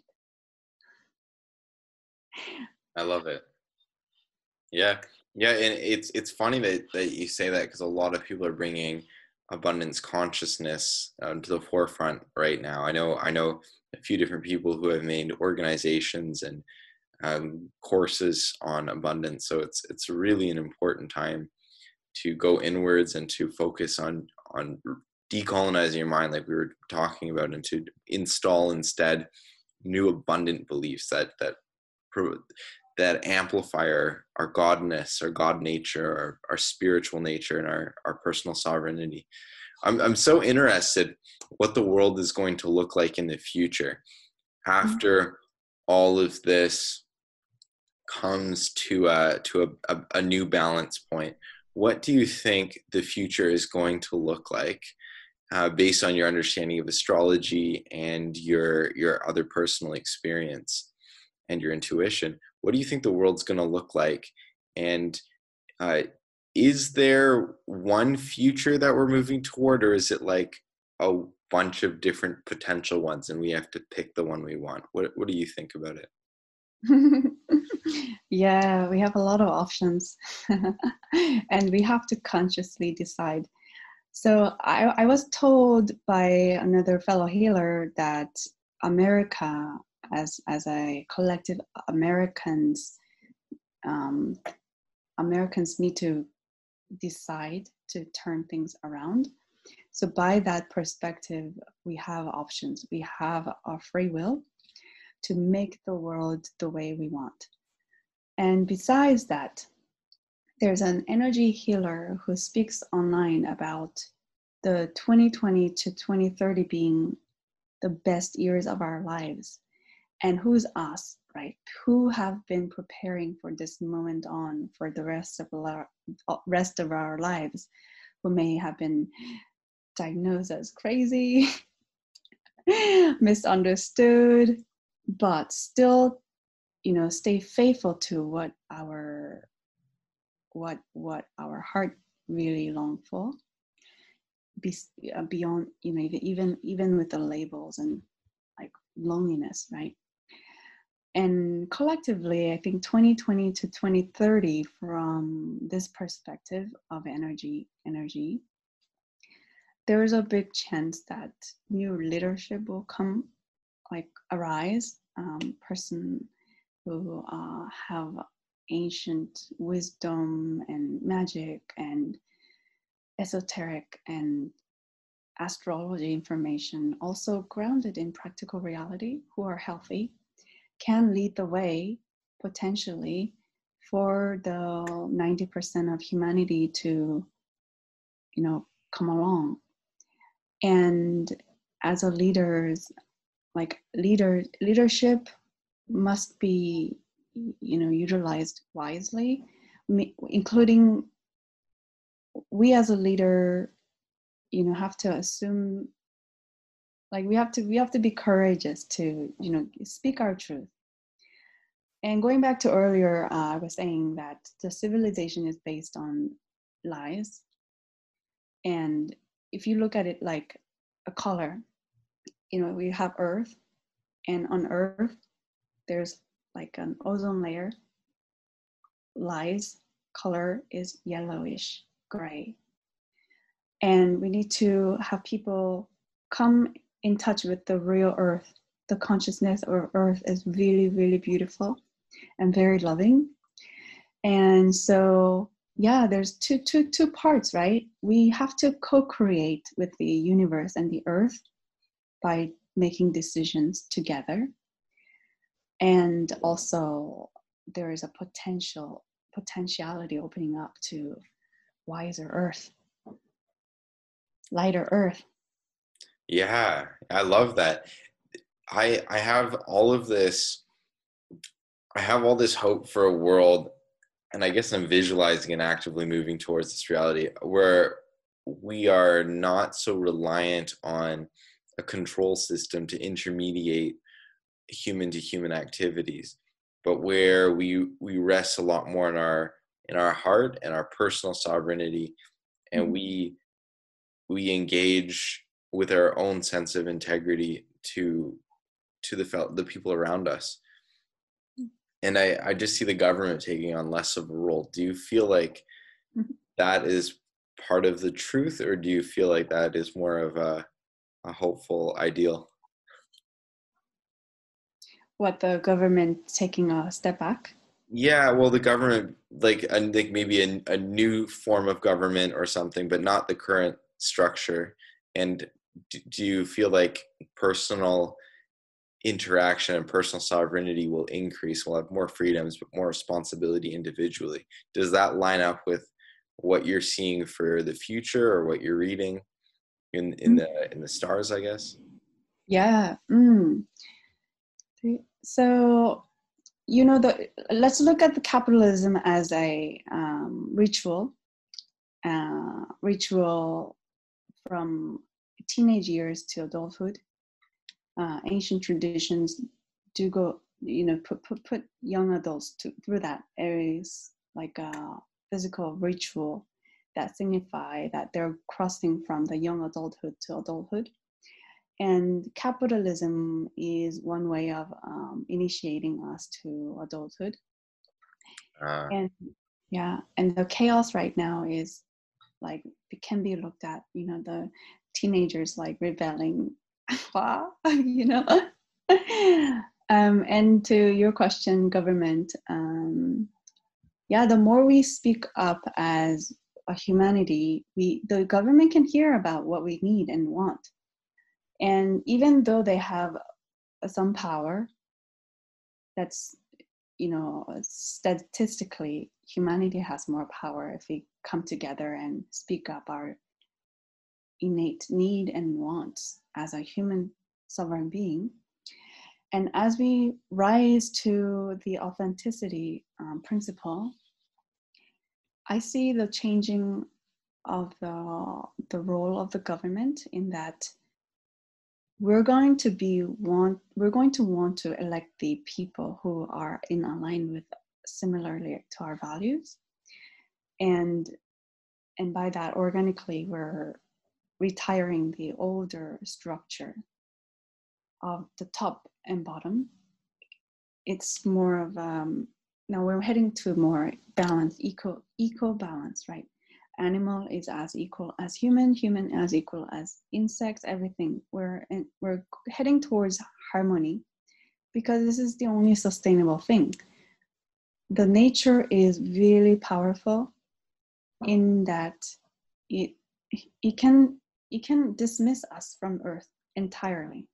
Speaker 1: I love it. Yeah. Yeah. And it's, it's funny that, that you say that, because a lot of people are bringing abundance consciousness um, to the forefront right now. I know, I know a few different people who have made organizations and um, courses on abundance. So it's, it's really an important time to go inwards and to focus on, on decolonizing your mind, like we were talking about, and to install instead new abundant beliefs that, that, that amplify our, our godness, our God nature, our, our spiritual nature, and our, our personal sovereignty. I'm, I'm so interested what the world is going to look like in the future after all of this comes to a, to a, a, a new balance point. What do you think the future is going to look like, uh, based on your understanding of astrology and your, your other personal experience and your intuition? What do you think the world's going to look like? And uh, is there one future that we're moving toward, or is it like a bunch of different potential ones and we have to pick the one we want? What, what do you think about it?
Speaker 2: Yeah, we have a lot of options and we have to consciously decide. So I, I was told by another fellow healer that America, as, as a collective, Americans, um, Americans need to decide to turn things around. So by that perspective, we have options. We have our free will to make the world the way we want. And besides that, there's an energy healer who speaks online about the twenty twenty to twenty thirty being the best years of our lives. And who's us, right? Who have been preparing for this moment on for the rest of our rest of our lives, who may have been diagnosed as crazy, misunderstood, but still, you know, stay faithful to what our what what our heart really long for, Be, uh, beyond, you know, even even with the labels and like loneliness, right? And collectively, I think twenty twenty to twenty thirty, from this perspective of energy energy there is a big chance that new leadership will come, like arise, um, person who uh, have ancient wisdom and magic and esoteric and astrology information, also grounded in practical reality, who are healthy, can lead the way potentially for the ninety percent of humanity to, you know, come along. And as a leaders, like leader leadership must be, you know, utilized wisely, including we as a leader, you know, have to assume, like we have to we have to be courageous to, you know, speak our truth. And going back to earlier, uh, I was saying that the civilization is based on lies. And if you look at it like a color, you know, we have Earth, and on Earth, there's like an ozone layer. Lies, color is yellowish, gray. And we need to have people come in touch with the real Earth. The consciousness of Earth is really, really beautiful and very loving. And so, yeah, there's two, two, two parts, right? We have to co-create with the universe and the Earth by making decisions together. And also, there is a potential potentiality opening up to wiser Earth, lighter Earth.
Speaker 1: Yeah, I love that. I I have all of this. I have all this hope for a world, and I guess I'm visualizing and actively moving towards this reality where we are not so reliant on a control system to intermediate human to human activities, but where we we rest a lot more in our in our heart and our personal sovereignty, and we we engage with our own sense of integrity to to the fel- the people around us. And I, I just see the government taking on less of a role. Do you feel like that is part of the truth, or do you feel like that is more of a, a hopeful ideal?
Speaker 2: What, the government taking a step back?
Speaker 1: Yeah, well, the government, like, I think maybe a, a new form of government or something, but not the current structure. And do, do you feel like personal interaction and personal sovereignty will increase? We'll have more freedoms, but more responsibility individually. Does that line up with what you're seeing for the future, or what you're reading in in the in the stars, I guess?
Speaker 2: Yeah. Mm. So, you know, the let's look at the capitalism as a um, ritual, uh, ritual from teenage years to adulthood. Uh, ancient traditions do go, you know, put put, put young adults to, through that. Areas like a physical ritual that signify that they're crossing from the young adulthood to adulthood. And capitalism is one way of um, initiating us to adulthood.
Speaker 1: Uh,
Speaker 2: And yeah, and the chaos right now is like, it can be looked at, you know, the teenagers like rebelling, you know. um, and to your question, government, um, yeah, the more we speak up as a humanity, we the government can hear about what we need and want. And even though they have some power, that's, you know, statistically, humanity has more power if we come together and speak up our innate need and wants as a human sovereign being. And as we rise to the authenticity um, principle, I see the changing of the, the role of the government, in that we're going to be want we're going to want to elect the people who are in align with similarly to our values, and and by that, organically, we're retiring the older structure of the top and bottom. It's more of um now we're heading to more balance, eco eco balance, right? Animal is as equal as human, human as equal as insects, everything. We're in, we're heading towards harmony, because this is the only sustainable thing. The nature is really powerful in that it it can it can dismiss us from Earth entirely.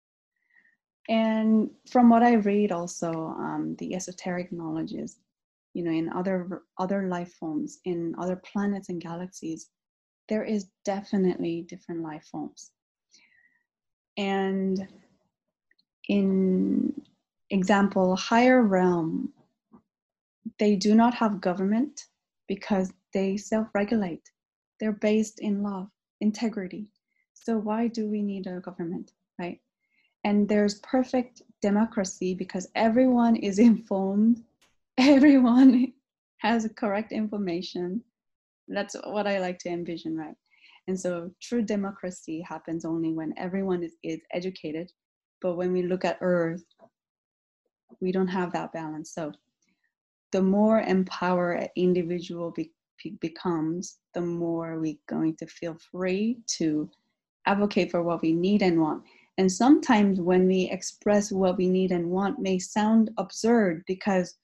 Speaker 2: And from what I read also, um, the esoteric knowledge is, you know, in other other life forms, in other planets and galaxies, there is definitely different life forms. And in example, higher realm, they do not have government because they self-regulate. They're based in love, integrity. So why do we need a government, right? And there's perfect democracy because everyone is informed, everyone has correct information. That's what I like to envision, right? And so true democracy happens only when everyone is, is educated. But when we look at Earth, we don't have that balance. So the more empowered an individual be, becomes, the more we're going to feel free to advocate for what we need and want. And sometimes when we express what we need and want may sound absurd because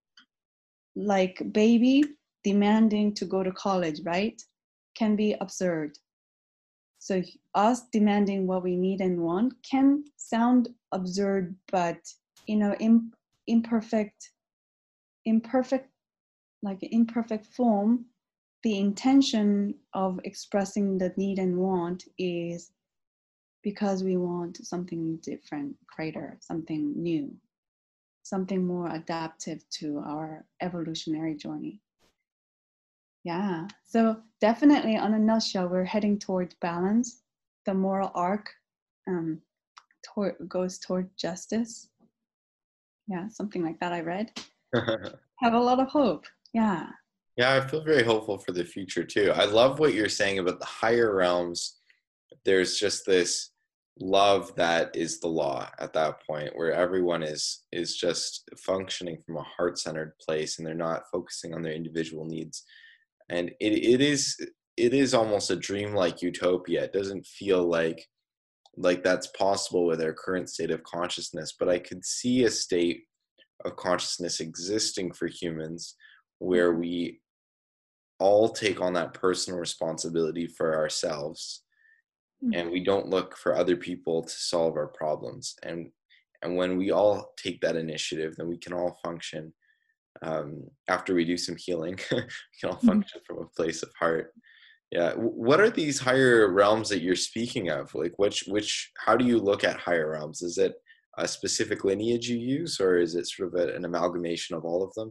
Speaker 2: like baby demanding to go to college, right, can be absurd. So us demanding what we need and want can sound absurd, but you know, in, imperfect, imperfect, like imperfect form, the intention of expressing the need and want is because we want something different, greater, something new, something more adaptive to our evolutionary journey. Yeah, so definitely on a nutshell, we're heading towards balance. The moral arc um, toward, goes toward justice. Yeah, something like that I read. Have a lot of hope. Yeah.
Speaker 1: Yeah, I feel very hopeful for the future too. I love what you're saying about the higher realms. There's just this love that is the law at that point, where everyone is is just functioning from a heart-centered place and they're not focusing on their individual needs. And it, it is it is almost a dreamlike utopia. It doesn't feel like like that's possible with our current state of consciousness, but I could see a state of consciousness existing for humans where we all take on that personal responsibility for ourselves, and we don't look for other people to solve our problems. And and when we all take that initiative, then we can all function. Um, after we do some healing, we can all function from a place of heart. Yeah. What are these higher realms that you're speaking of? Like, which which how do you look at higher realms? Is it a specific lineage you use, or is it sort of a, an amalgamation of all of them?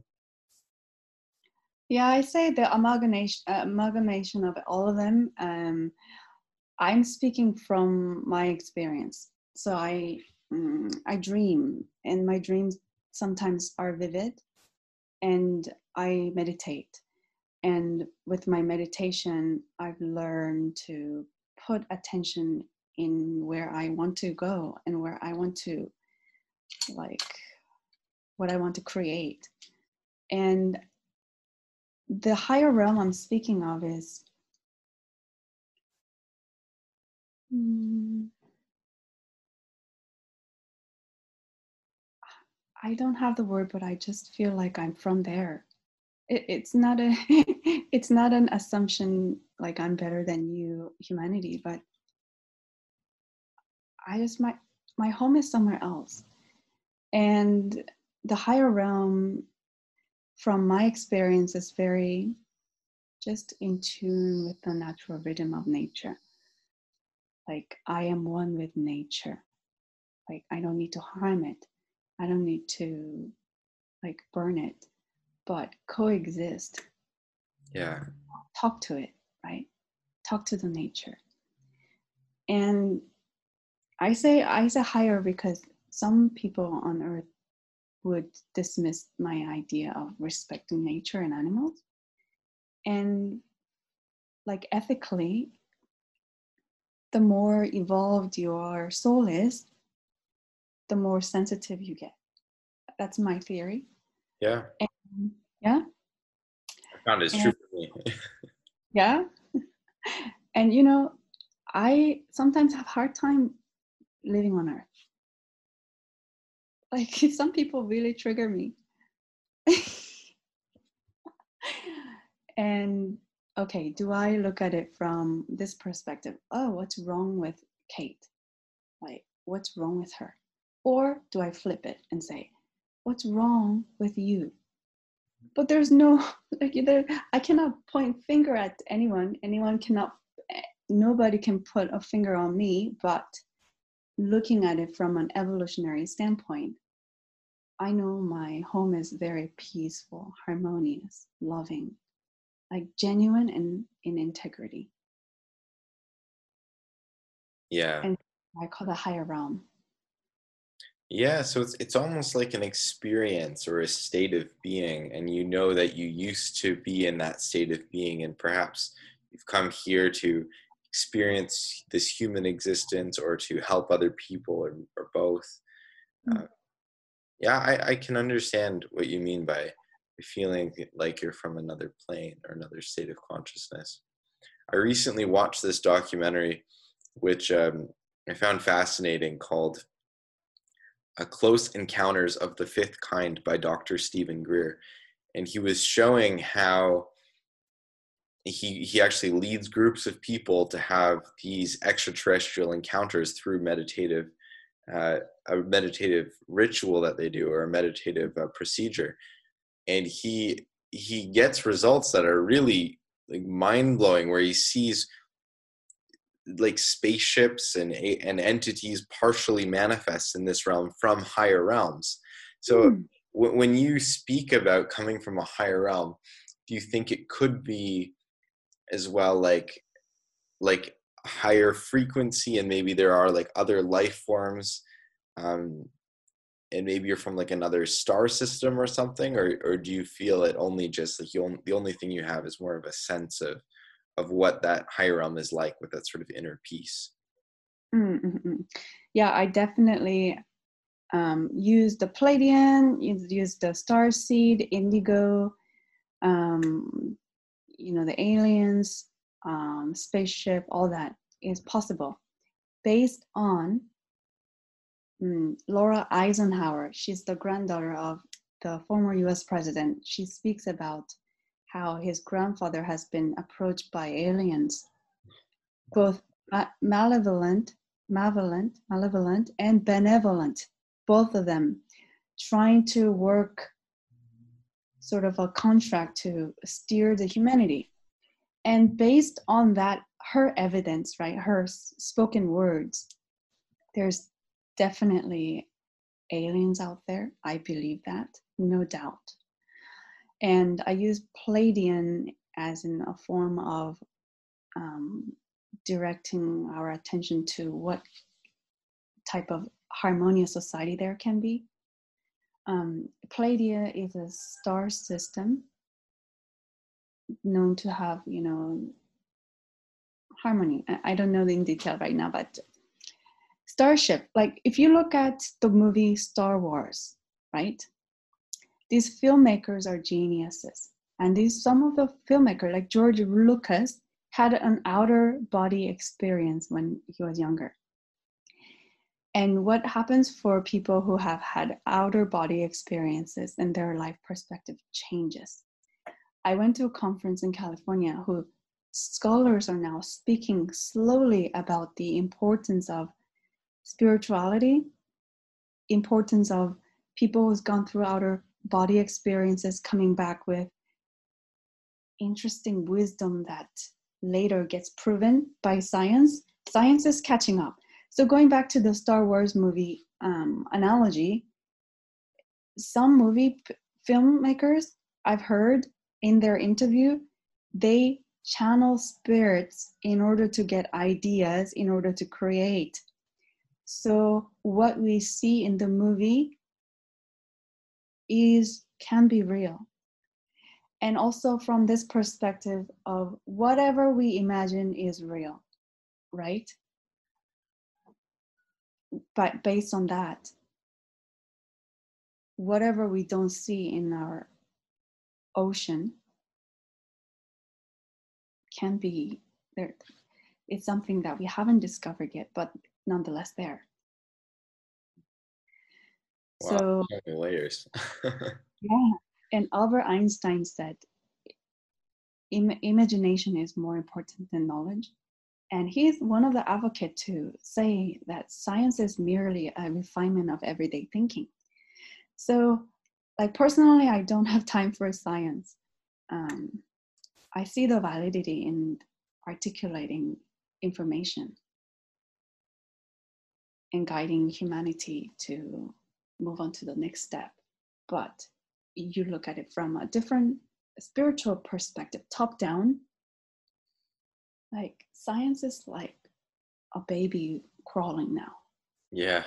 Speaker 2: Yeah, I say the amalgamation, uh, amalgamation of all of them. Um, I'm speaking from my experience. So I, mm, I dream, and my dreams sometimes are vivid, and I meditate. And with my meditation, I've learned to put attention in where I want to go and where I want to, like, what I want to create. And the higher realm I'm speaking of is mm, I don't have the word, but I just feel like I'm from there. It, it's not a it's not an assumption like I'm better than you, humanity, but I just my my home is somewhere else. And the higher realm, from my experience, is very just in tune with the natural rhythm of nature. Like I am one with nature. Like I don't need to harm it. I don't need to like burn it, but coexist.
Speaker 1: Yeah.
Speaker 2: Talk to it, right? Talk to the nature. And I say I say higher because some people on earth would dismiss my idea of respecting nature and animals. And like ethically, the more evolved your soul is, the more sensitive you get. That's my theory.
Speaker 1: Yeah.
Speaker 2: And, yeah.
Speaker 1: I found it's
Speaker 2: And,
Speaker 1: true for me.
Speaker 2: yeah. And you know, I sometimes have a hard time living on earth. Like some people really trigger me. And okay, do I look at it from this perspective? Oh, what's wrong with Kate? Like, what's wrong with her? Or do I flip it and say, what's wrong with you? But there's no, like, there, I cannot point finger at anyone. Anyone cannot, nobody can put a finger on me, but looking at it from an evolutionary standpoint, I know my home is very peaceful, harmonious, loving, like genuine and in integrity.
Speaker 1: Yeah.
Speaker 2: And I call the higher realm.
Speaker 1: Yeah, so it's it's almost like an experience or a state of being, and you know that you used to be in that state of being, and perhaps you've come here to experience this human existence or to help other people, or, or both.
Speaker 2: Mm.
Speaker 1: Uh, yeah, I, I can understand what you mean by feeling like you're from another plane or another state of consciousness. I recently watched this documentary, which um, I found fascinating, called uh, Close Encounters of the Fifth Kind by Doctor Stephen Greer. And he was showing how he, he actually leads groups of people to have these extraterrestrial encounters through meditative, uh, a meditative ritual that they do, or a meditative uh, procedure. And he he gets results that are really like mind-blowing, where he sees like spaceships and and entities partially manifest in this realm from higher realms. So
Speaker 2: Mm.
Speaker 1: w- when you speak about coming from a higher realm, do you think it could be as well like like higher frequency, and maybe there are like other life forms, um and maybe you're from like another star system or something, or or do you feel it only just like you only, the only thing you have is more of a sense of of what that higher realm is like, with that sort of inner peace?
Speaker 2: Mm, mm, mm. Yeah, I definitely um, use the Pleiadian, use, use the star seed, indigo, um, you know, the aliens, um, spaceship, all that is possible based on mm, Laura Eisenhower. She's the granddaughter of the former U S president. She speaks about how his grandfather has been approached by aliens, both ma- malevolent, malevolent, malevolent, and benevolent, both of them, trying to work sort of a contract to steer the humanity. And based on that, her evidence, right, her spoken words, there's definitely aliens out there. I believe that, no doubt. And I use Pleiadian as in a form of um, directing our attention to what type of harmonious society there can be. Um, Pleiadian is a star system known to have, you know, harmony. I, I don't know in detail right now, but starship, like if you look at the movie Star Wars, right? These filmmakers are geniuses. And these some of the filmmakers, like George Lucas, had an outer body experience when he was younger. And what happens for people who have had outer body experiences and their life perspective changes. I went to a conference in California who scholars are now speaking slowly about the importance of spirituality, importance of people who's gone through outer body experiences coming back with interesting wisdom that later gets proven by science. Science is catching up. So going back to the Star Wars movie um, analogy, some movie p- filmmakers I've heard in their interview, they channel spirits in order to get ideas, in order to create. So what we see in the movie is can be real. And also from this perspective of whatever we imagine is real, right? But based on that, whatever we don't see in our ocean can be there. It's something that we haven't discovered yet, but nonetheless there.
Speaker 1: Wow,
Speaker 2: So
Speaker 1: so many layers.
Speaker 2: yeah, and Albert Einstein said, Im- imagination is more important than knowledge. And he's one of the advocates to say that science is merely a refinement of everyday thinking. So, like personally, I don't have time for science. Um, I see the validity in articulating information and guiding humanity to move on to the next step. but you look at it from a different spiritual perspective, top down, like science is like a baby crawling now.
Speaker 1: Yeah.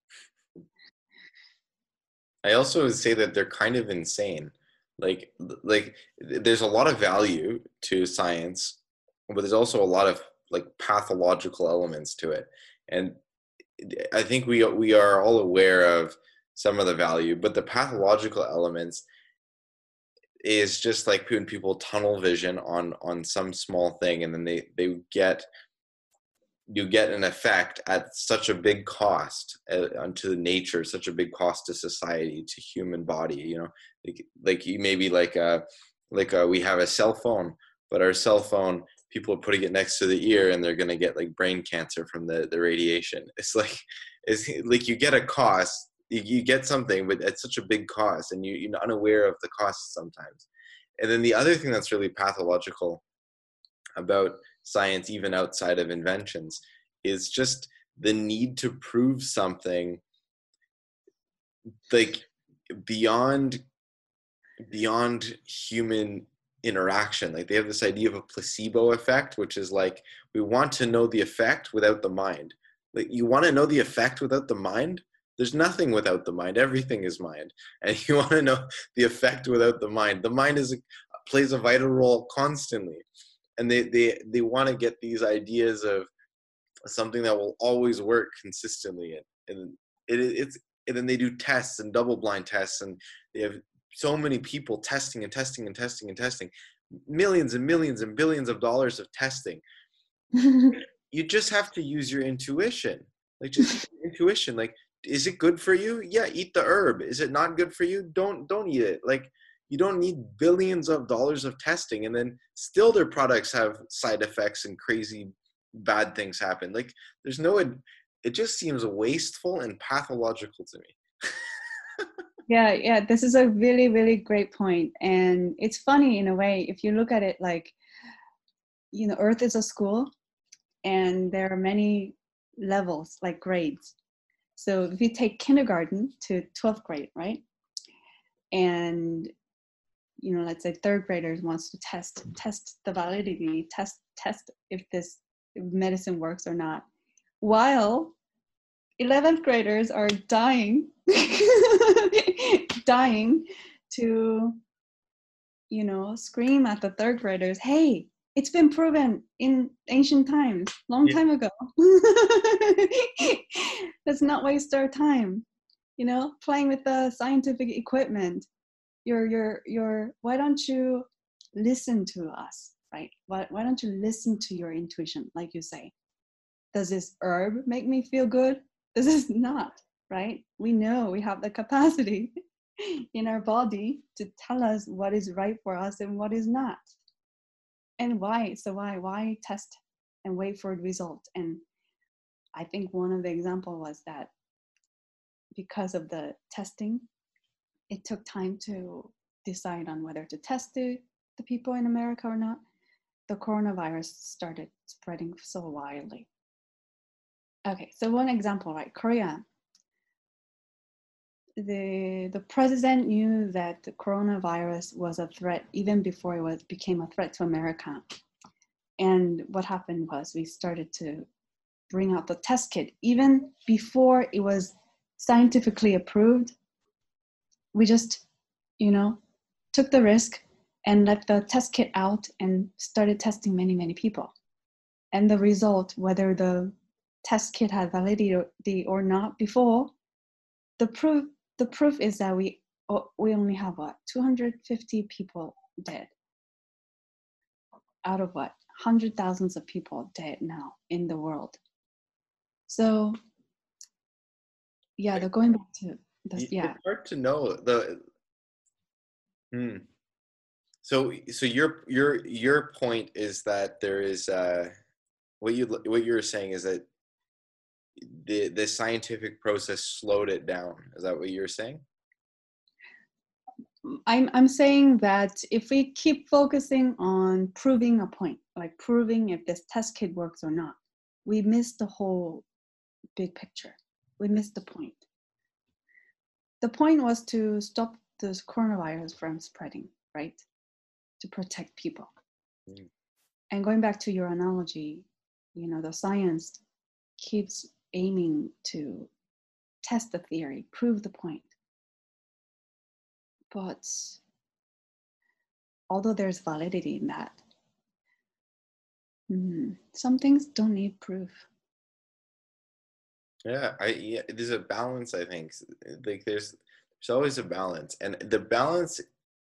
Speaker 1: I also would say that they're kind of insane. Like, like there's a lot of value to science, but there's also a lot of like pathological elements to it. And I think we we are all aware of some of the value, but the pathological elements is just like when people tunnel vision on on some small thing, and then they they get you get an effect at such a big cost uh, onto nature, such a big cost to society, to human body. You know, like, like you maybe like a like a, we have a cell phone, but our cell phone, people are putting it next to the ear, and they're gonna get like brain cancer from the the radiation. It's like it's like you get a cost, you, you get something, but at such a big cost, and you, you're unaware of the costs sometimes. And then the other thing that's really pathological about science, even outside of inventions, is just the need to prove something like beyond beyond human interaction. Like they have this idea of a placebo effect, which is like we want to know the effect without the mind. Like you want to know the effect without the mind? There's nothing without the mind. Everything is mind. And you want to know the effect without the mind. The mind is a, plays a vital role constantly. And they they they want to get these ideas of something that will always work consistently, and, and it, it's and then they do tests and double blind tests, and they have so many people testing and testing and testing and testing, millions and millions and billions of dollars of testing. You just have to use your intuition, like just intuition. Like, is it good for you? Yeah, eat the herb. Is it not good for you? Don't don't eat it. Like, you don't need billions of dollars of testing, and then still their products have side effects and crazy bad things happen. Like, there's no, it just seems wasteful and pathological to me.
Speaker 2: Yeah, yeah, this is a really, really great point. And it's funny in a way, if you look at it like, you know, Earth is a school and there are many levels, like grades. So if you take kindergarten to twelfth grade, right? And you know, let's say third graders wants to test test the validity, test test if this medicine works or not, while eleventh graders are dying, dying to, you know, scream at the third graders, hey, it's been proven in ancient times, long
Speaker 1: Yeah.
Speaker 2: time ago. Let's not waste our time, you know, playing with the scientific equipment. You're, you're, you're, why don't you listen to us, right? Why, why don't you listen to your intuition, like you say? Does this herb make me feel good? This is not, right? We know we have the capacity in our body to tell us what is right for us and what is not. And why? So why? Why test and wait for the result? And I think one of the examples was that because of the testing, it took time to decide on whether to test the, the people in America or not. The coronavirus started spreading so wildly. Okay, so one example, right? Korea. The, the president knew that the coronavirus was a threat even before it was, became a threat to America. And what happened was we started to bring out the test kit. Even before it was scientifically approved, we just, you know, took the risk and let the test kit out and started testing many, many people. And the result, whether the test kit had validity or not before, the proof the proof is that we we only have what, two hundred fifty people dead out of what, hundred thousands of people dead now in the world. So yeah, they're going back to this. Yeah,
Speaker 1: It's hard to know the. Hmm. So so your your your point is that there is uh, what you what you're saying is that the the scientific process slowed it down. Is that what you're saying?
Speaker 2: I'm I'm saying that if we keep focusing on proving a point, like proving if this test kit works or not, we miss the whole big picture. We miss the point. The point was to stop those coronavirus from spreading, right? To protect people. Mm. And going back to your analogy, you know, the science keeps aiming to test the theory, prove the point. But although there's validity in that, mm, some things don't need proof.
Speaker 1: Yeah, I yeah, there's a balance, I think. Like there's there's always a balance. And the balance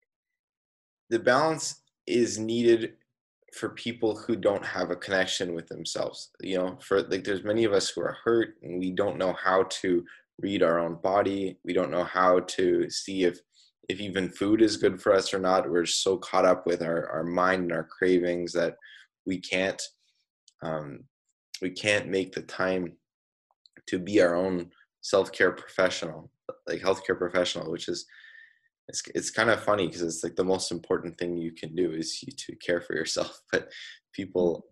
Speaker 1: the balance is needed for people who don't have a connection with themselves. You know, for like there's many of us who are hurt and we don't know how to read our own body. We don't know how to see if if even food is good for us or not. We're so caught up with our, our mind and our cravings that we can't um, we can't make the time to be our own self-care professional, like healthcare professional, which is it's it's kind of funny because it's like the most important thing you can do is you to care for yourself. But people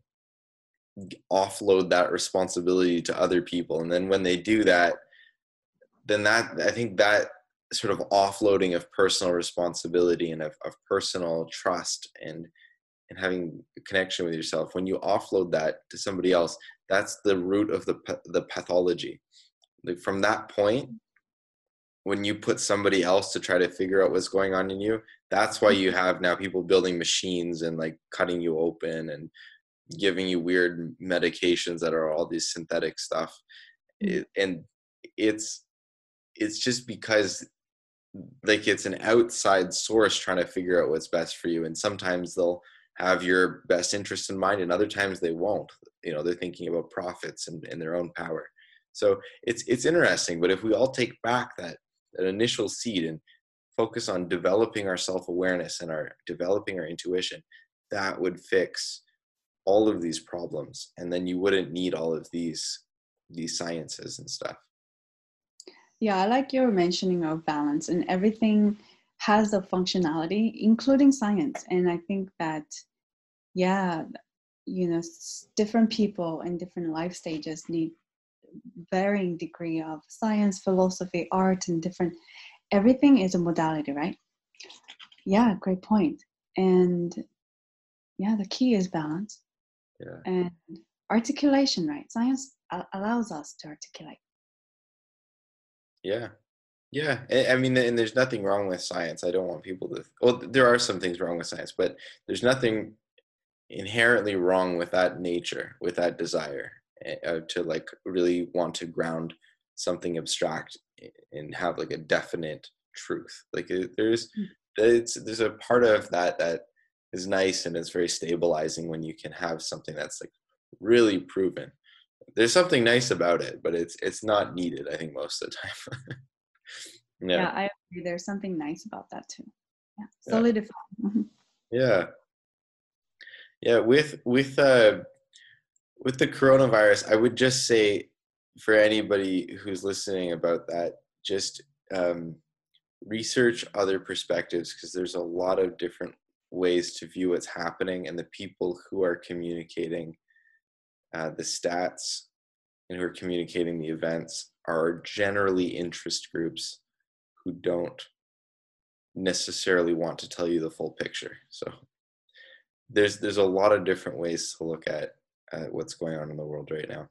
Speaker 1: offload that responsibility to other people, and then when they do that, then that I think that sort of offloading of personal responsibility and of, of personal trust and and having a connection with yourself, when you offload that to somebody else, that's the root of the the pathology. Like from that point, when you put somebody else to try to figure out what's going on in you, that's why you have now people building machines and like cutting you open and giving you weird medications that are all this synthetic stuff. It, and it's it's just because like it's an outside source trying to figure out what's best for you. And sometimes they'll have your best interest in mind and other times they won't. You know, they're thinking about profits and, and their own power. So it's it's interesting, but if we all take back that that initial seed and focus on developing our self-awareness and our developing our intuition, that would fix all of these problems. And then you wouldn't need all of these these sciences and stuff.
Speaker 2: Yeah, I like your mentioning of balance, and everything has a functionality, including science. And I think that, yeah, you know, different people in different life stages need varying degree of science, philosophy, art, and different, everything is a modality, right? Yeah, great point. And yeah, the key is balance.
Speaker 1: Yeah.
Speaker 2: And articulation, right? Science allows us to articulate.
Speaker 1: Yeah. Yeah. I mean, and there's nothing wrong with science. I don't want people to, well, there are some things wrong with science, but there's nothing inherently wrong with that nature, with that desire uh, to like really want to ground something abstract and have like a definite truth. Like it, there's, it's, there's a part of that that is nice and it's very stabilizing when you can have something that's like really proven. There's something nice about it, but it's it's not needed, I think, most of the time.
Speaker 2: yeah. yeah, I agree. There's something nice about that too. Yeah, solidify.
Speaker 1: Yeah. yeah. Yeah, with with uh with the coronavirus, I would just say for anybody who's listening about that, just um, research other perspectives because there's a lot of different ways to view what's happening, and the people who are communicating uh, the stats and who are communicating the events are generally interest groups who don't necessarily want to tell you the full picture. So there's there's a lot of different ways to look at, at what's going on in the world right now.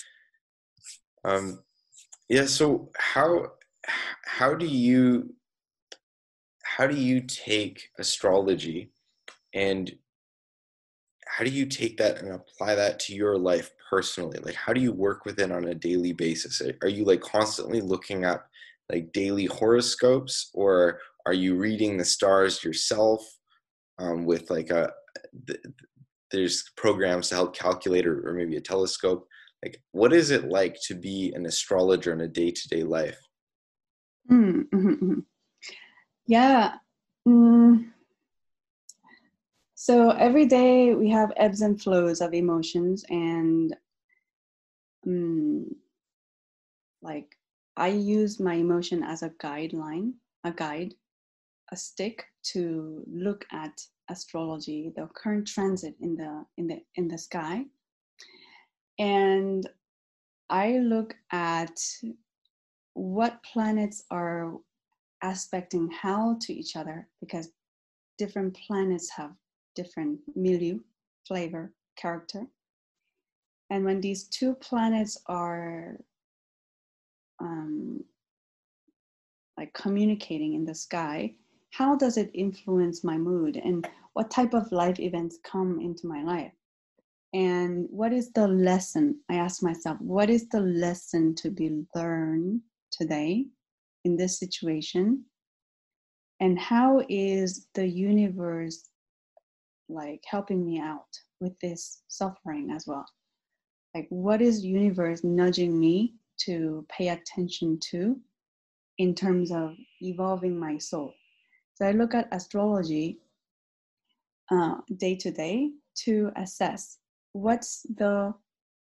Speaker 1: Um, yeah. So how how do you how do you take astrology and how do you take that and apply that to your life personally? Like, how do you work with it on a daily basis? Are you like constantly looking up like daily horoscopes, or are you reading the stars yourself um, with like a, th- there's programs to help calculate or, or maybe a telescope? Like, what is it like to be an astrologer in a day-to-day life?
Speaker 2: Mm-hmm. Yeah. Mm. So every day we have ebbs and flows of emotions, and um, like I use my emotion as a guideline, a guide, a stick to look at astrology, the current transit in the in the in the sky, and I look at what planets are aspecting how to each other, because different planets have different milieu, flavor, character. And when these two planets are um, like communicating in the sky, how does it influence my mood, and what type of life events come into my life? And what is the lesson? I ask myself, what is the lesson to be learned today in this situation? And how is the universe like helping me out with this suffering as well? Like, what is universe nudging me to pay attention to in terms of evolving my soul? So I look at astrology uh, day to day to assess what's the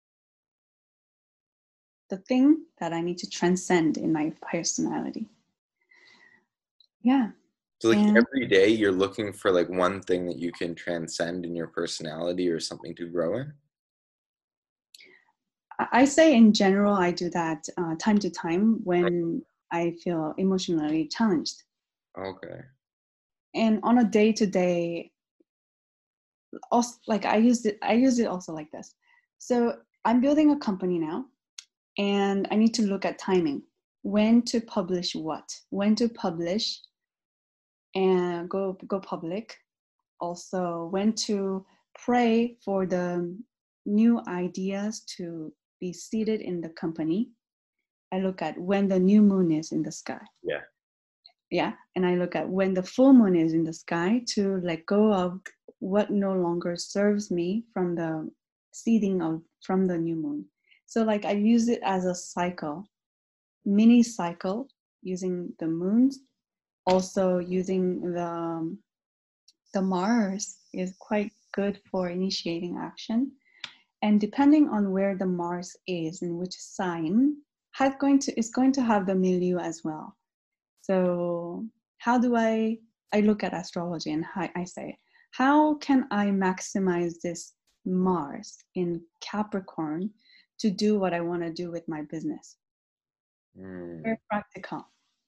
Speaker 2: the thing that I need to transcend in my personality. Yeah.
Speaker 1: So like
Speaker 2: And
Speaker 1: every day you're looking for like one thing that you can transcend in your personality or something to grow in?
Speaker 2: I say in general, I do that uh, time to time when I feel emotionally challenged.
Speaker 1: Okay.
Speaker 2: And on a day to day, also like I use it, I use it also like this. So I'm building a company now, and I need to look at timing, when to publish what, when to publish and go go public. Also, when to pray for the new ideas to be seated in the company. I look at when the new moon is in the sky.
Speaker 1: Yeah.
Speaker 2: Yeah. And I look at when the full moon is in the sky to let go of what no longer serves me from the seeding of from the new moon. So like I use it as a cycle, mini cycle, using the moons, also using the um, the Mars is quite good for initiating action. And depending on where the Mars is in which sign, has going to is going to have the milieu as well. So how do I I look at astrology and I, I say, how can I maximize this Mars in Capricorn to do what I want to do with my business?
Speaker 1: Mm.
Speaker 2: Very practical.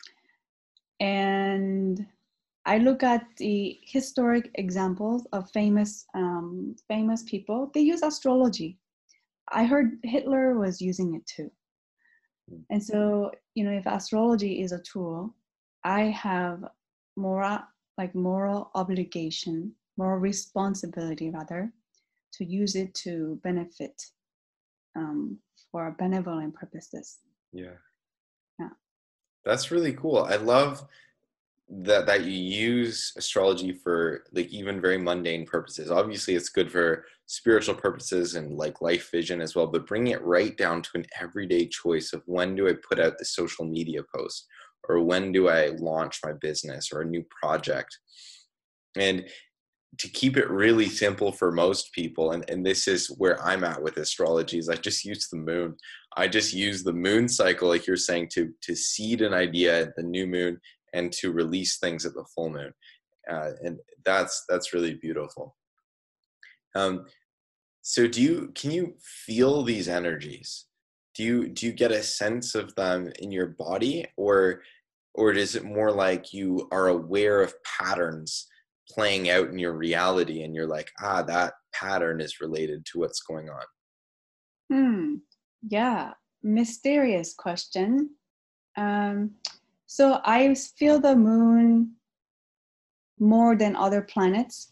Speaker 2: And I look at the historic examples of famous um, famous people. They use astrology. I heard Hitler was using it too. And so, you know, if astrology is a tool, I have moral, like moral obligation, moral responsibility rather, to use it to benefit um, for benevolent purposes.
Speaker 1: Yeah.
Speaker 2: Yeah.
Speaker 1: That's really cool. I love that that you use astrology for like even very mundane purposes. Obviously it's good for spiritual purposes and like life vision as well, but bringing it right down to an everyday choice of when do I put out the social media post, or when do I launch my business or a new project. And to keep it really simple for most people, and, and this is where I'm at with astrology, is I just use the moon. I just use the moon cycle, like you're saying, to to seed an idea at the new moon and to release things at the full moon. Uh, and that's that's really beautiful. Um, so do you can you feel these energies? Do you do you get a sense of them in your body, or or is it more like you are aware of patterns playing out in your reality and you're like, ah, that pattern is related to what's going on?
Speaker 2: Hmm. Yeah. Mysterious question. Um, so I feel the moon more than other planets.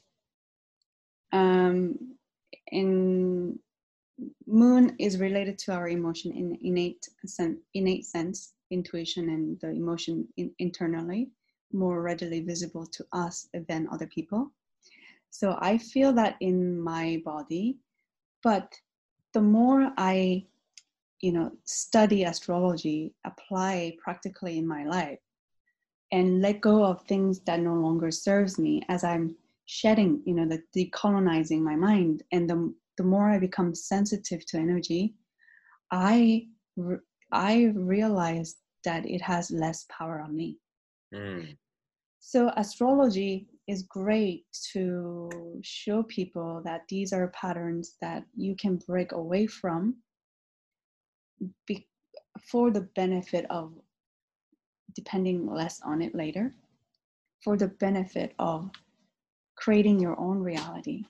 Speaker 2: Um, in moon is related to our emotion in innate sense, innate sense, intuition, and the emotion in, internally, more readily visible to us than other people. So I feel that in my body, but the more I, you know, study astrology, apply practically in my life, and let go of things that no longer serves me as I'm shedding, you know, the decolonizing my mind, and the the more I become sensitive to energy, I I realize that it has less power on me.
Speaker 1: Mm.
Speaker 2: So astrology is great to show people that these are patterns that you can break away from be, for the benefit of depending less on it later, for the benefit of creating your own reality.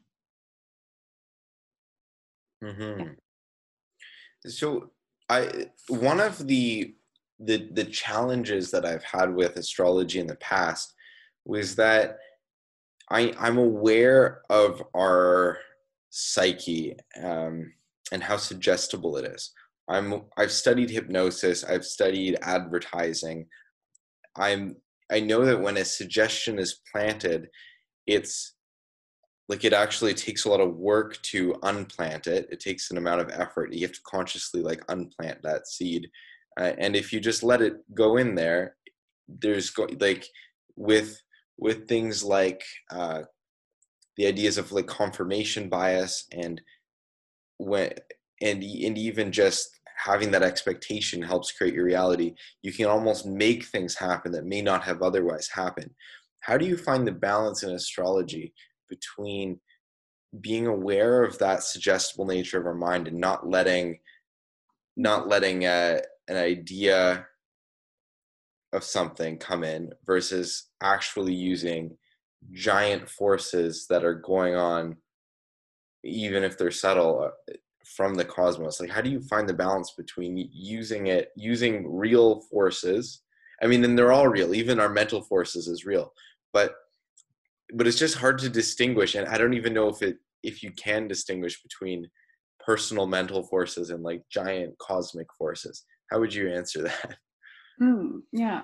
Speaker 1: Mm-hmm.
Speaker 2: Yeah.
Speaker 1: So I one of the the the challenges that I've had with astrology in the past was that I I'm aware of our psyche, um, and how suggestible it is. I'm I've studied hypnosis, I've studied advertising. I'm I know that when a suggestion is planted, it's like it actually takes a lot of work to unplant it. It takes an amount of effort. You have to consciously like unplant that seed. Uh, and if you just let it go in there, there's go- like with with things like uh, the ideas of like confirmation bias and when and and even just having that expectation helps create your reality. You can almost make things happen that may not have otherwise happened. How do you find the balance in astrology between being aware of that suggestible nature of our mind and not letting not letting uh, an idea of something come in versus actually using giant forces that are going on, even if they're subtle, uh, from the cosmos? Like, how do you find the balance between using it using real forces? I mean, and they're all real, even our mental forces is real, but but it's just hard to distinguish, and I don't even know if it if you can distinguish between personal mental forces and like giant cosmic forces. How would you answer that?
Speaker 2: Mm, yeah.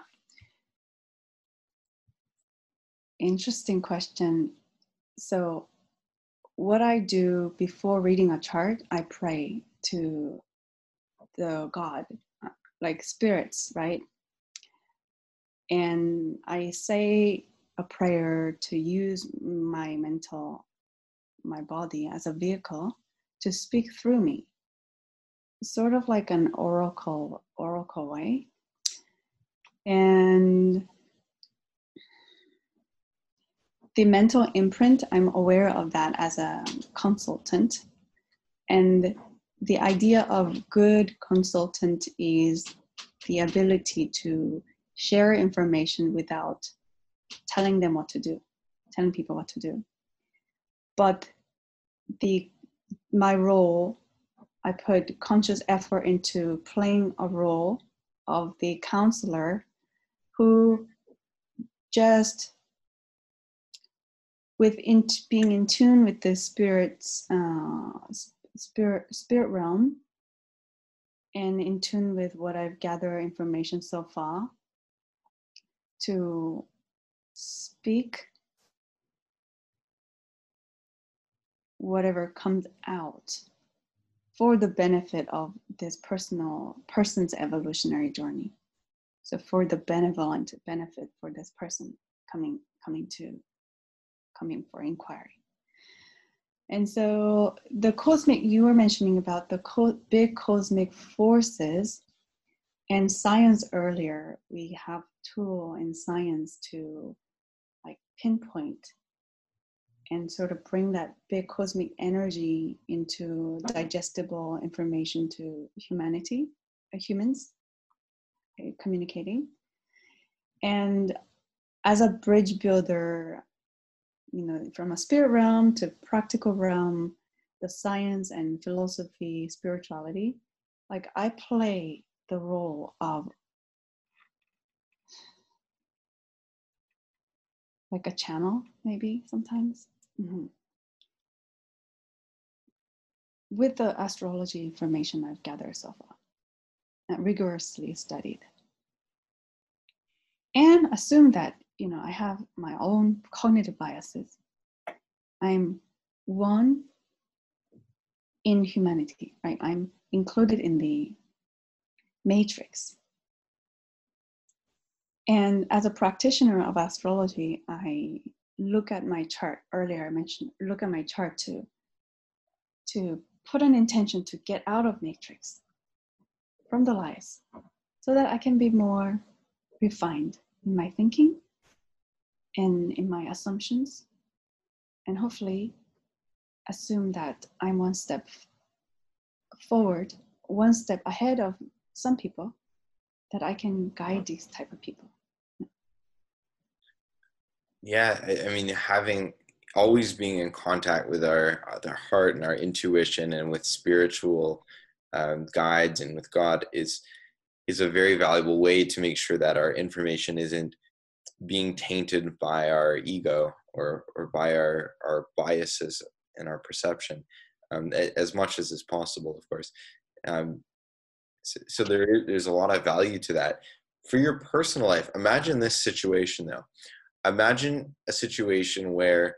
Speaker 2: Interesting question. So what I do before reading a chart, I pray to the God, uh, like spirits, right? And I say a prayer to use my mental, my body as a vehicle to speak through me, sort of like an oracle, oracle way. And the mental imprint, I'm aware of that as a consultant. And the idea of good consultant is the ability to share information without telling them what to do, telling people what to do. But the my role, I put conscious effort into playing a role of the counselor who just with in, being in tune with the spirit's uh, spirit spirit realm and in tune with what I've gathered information so far to speak whatever comes out for the benefit of this personal person's evolutionary journey. So for the benevolent benefit for this person coming coming to coming for inquiry. And so the cosmic, you were mentioning about the co- big cosmic forces and science earlier, we have tool in science to like pinpoint and sort of bring that big cosmic energy into digestible information to humanity, uh, humans uh, communicating. And as a bridge builder, you know, from a spirit realm to practical realm, the science and philosophy, spirituality, like I play the role of like a channel, maybe sometimes, mm-hmm. with the astrology information I've gathered so far and rigorously studied. And assume that, you know, I have my own cognitive biases. I'm one in humanity, right? I'm included in the matrix. And as a practitioner of astrology, I look at my chart. Earlier I mentioned, look at my chart to, to put an intention to get out of matrix from the lies so that I can be more refined in my thinking and in my assumptions, and hopefully assume that I'm one step forward, one step ahead of some people, that I can guide these type of people.
Speaker 1: Yeah, I, I mean, having always being in contact with our our heart and our intuition and with spiritual um, guides and with God is is a very valuable way to make sure that our information isn't being tainted by our ego or or by our our biases and our perception, um, as much as is possible, of course. Um, so, so there there's a lot of value to that. For your personal life, imagine this situation though. Imagine a situation where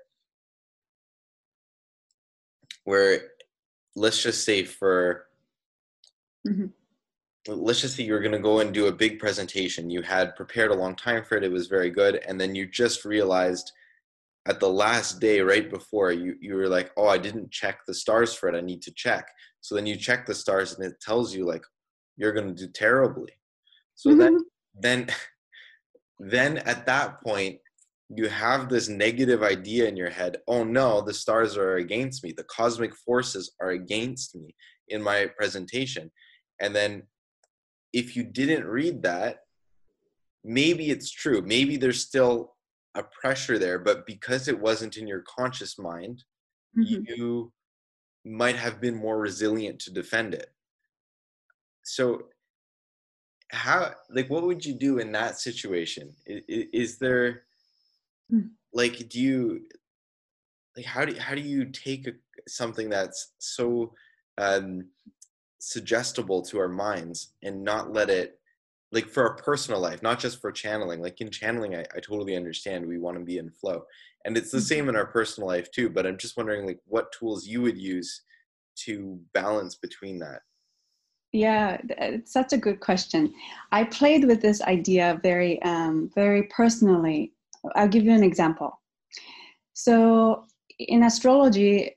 Speaker 1: where let's just say for
Speaker 2: Mm-hmm.
Speaker 1: let's just say you're going to go and do a big presentation. You had prepared a long time for it. It was very good. And then you just realized at the last day, right before, you, you were like, oh, I didn't check the stars for it. I need to check. So then you check the stars and it tells you like, you're going to do terribly. So then, then, then at that point, you have this negative idea in your head. Oh no, the stars are against me. The cosmic forces are against me in my presentation. And then if you didn't read that, maybe it's true. Maybe there's still a pressure there, but because it wasn't in your conscious mind,
Speaker 2: Mm-hmm.
Speaker 1: you might have been more resilient to defend it. So how, like, what would you do in that situation? Is, is there, like, do you, like, how do, how do you take a, something that's so um, suggestible to our minds and not let it, like for our personal life, not just for channeling. Like in channeling, I, I totally understand we want to be in flow. And it's the same in our personal life too, but I'm just wondering like what tools you would use to balance between that.
Speaker 2: Yeah, it's such a good question. I played with this idea very, um, very personally. I'll give you an example. So in astrology,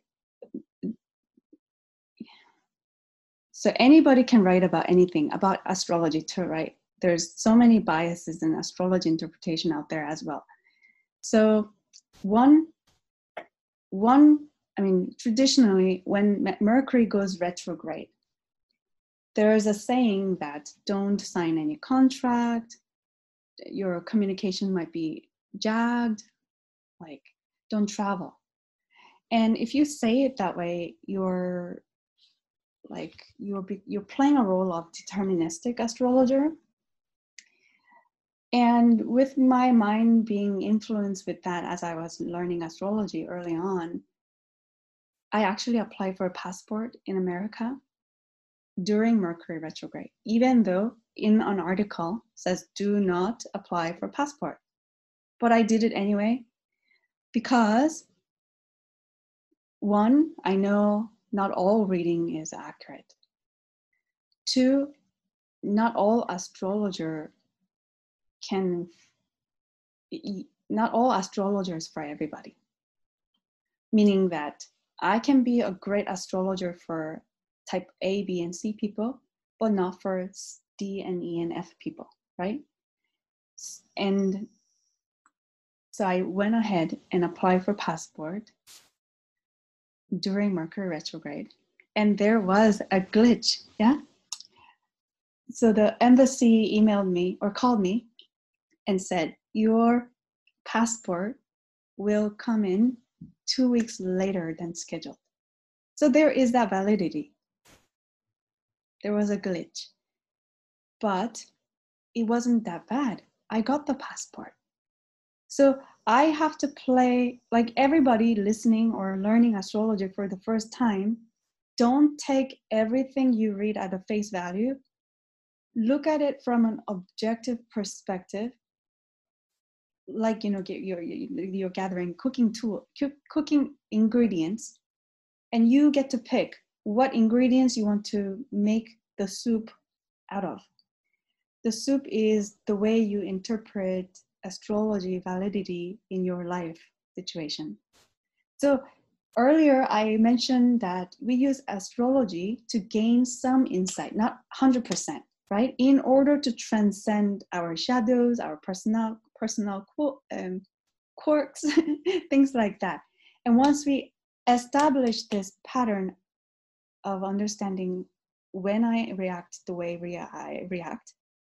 Speaker 2: so anybody can write about anything about astrology too, right? There's so many biases in astrology interpretation out there as well. So one, one, I mean, traditionally, when Mercury goes retrograde, there is a saying that don't sign any contract. Your communication might be jagged, like don't travel. And if you say it that way, you're like you're you're playing a role of deterministic astrologer. And with my mind being influenced with that as I was learning astrology early on, I actually applied for a passport in America during Mercury retrograde, even though in an article says do not apply for passport. But I did it anyway because one, I know not all reading is accurate. Two, not all astrologer can, not all astrologers for everybody. Meaning that I can be a great astrologer for type A, B, and C people, but not for D and E and F people, right? And so I went ahead and applied for passport during Mercury retrograde, and there was a glitch, yeah? So the embassy emailed me or called me and said, your passport will come in two weeks later than scheduled. So there is that validity. There was a glitch, but it wasn't that bad. I got the passport. So I have to play, like everybody listening or learning astrology for the first time, don't take everything you read at a face value. Look at it from an objective perspective. Like, you know, you're, you're gathering cooking tool, cooking ingredients, and you get to pick what ingredients you want to make the soup out of. The soup is the way you interpret astrology validity in your life situation. So earlier I mentioned that we use astrology to gain some insight, not one hundred percent, right? In order to transcend our shadows, our personal personal um, quirks, things like that. And once we establish this pattern of understanding when I react the way I react,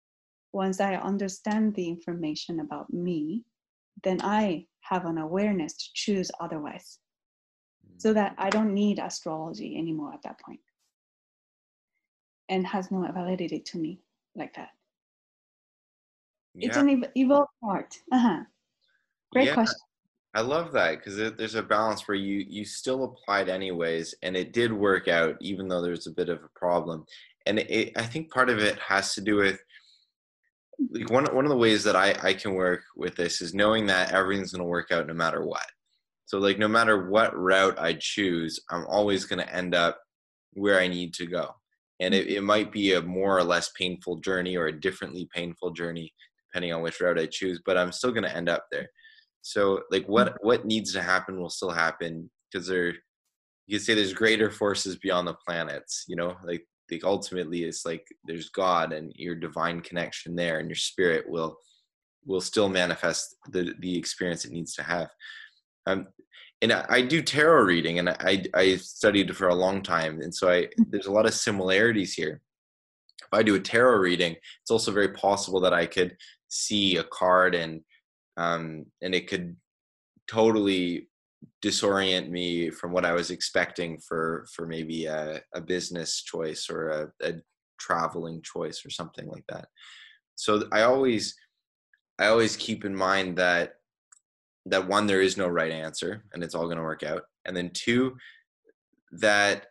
Speaker 2: once I understand the information about me, then I have an awareness to choose otherwise, so that I don't need astrology anymore at that point, and has no validity to me like that. It's
Speaker 1: Yeah.
Speaker 2: an ev- evolved part. Uh-huh. Great
Speaker 1: Yeah.
Speaker 2: question.
Speaker 1: I love that because there's a balance where you you still applied anyways, and it did work out even though there's a bit of a problem. And it, I think part of it has to do with like one one of the ways that I I can work with this is knowing that everything's going to work out no matter what. So like no matter what route I choose, I'm always going to end up where I need to go. And it, it might be a more or less painful journey or a differently painful journey depending on which route I choose, but I'm still going to end up there. So like what what needs to happen will still happen because there you could say there's greater forces beyond the planets, you know, like like ultimately it's like there's God and your divine connection there and your spirit will will still manifest the the experience it needs to have. Um, and I, I do tarot reading, and I I studied for a long time, and so I there's a lot of similarities here. If I do a tarot reading, it's also very possible that I could see a card and um, and it could totally disorient me from what I was expecting for for maybe a, a business choice or a, a traveling choice or something like that. So I always I always keep in mind that that one, there is no right answer and it's all going to work out, and then two, that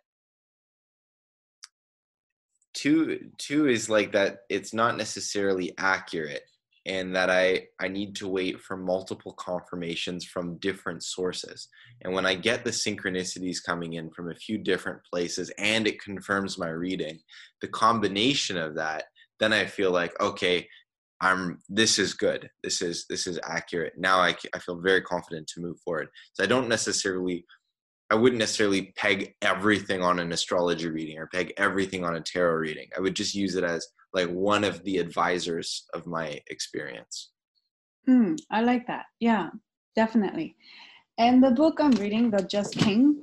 Speaker 1: two two is like that it's not necessarily accurate, and that i i need to wait for multiple confirmations from different sources. And when I get the synchronicities coming in from a few different places and it confirms my reading, the combination of that, then I feel like, okay, I'm this is good, this is this is accurate now. I, I feel very confident to move forward. So I don't necessarily I wouldn't necessarily peg everything on an astrology reading or peg everything on a tarot reading. I would just use it as like one of the advisors of my experience.
Speaker 2: Mm, I like that. Yeah, definitely. And the book I'm reading, The Just King,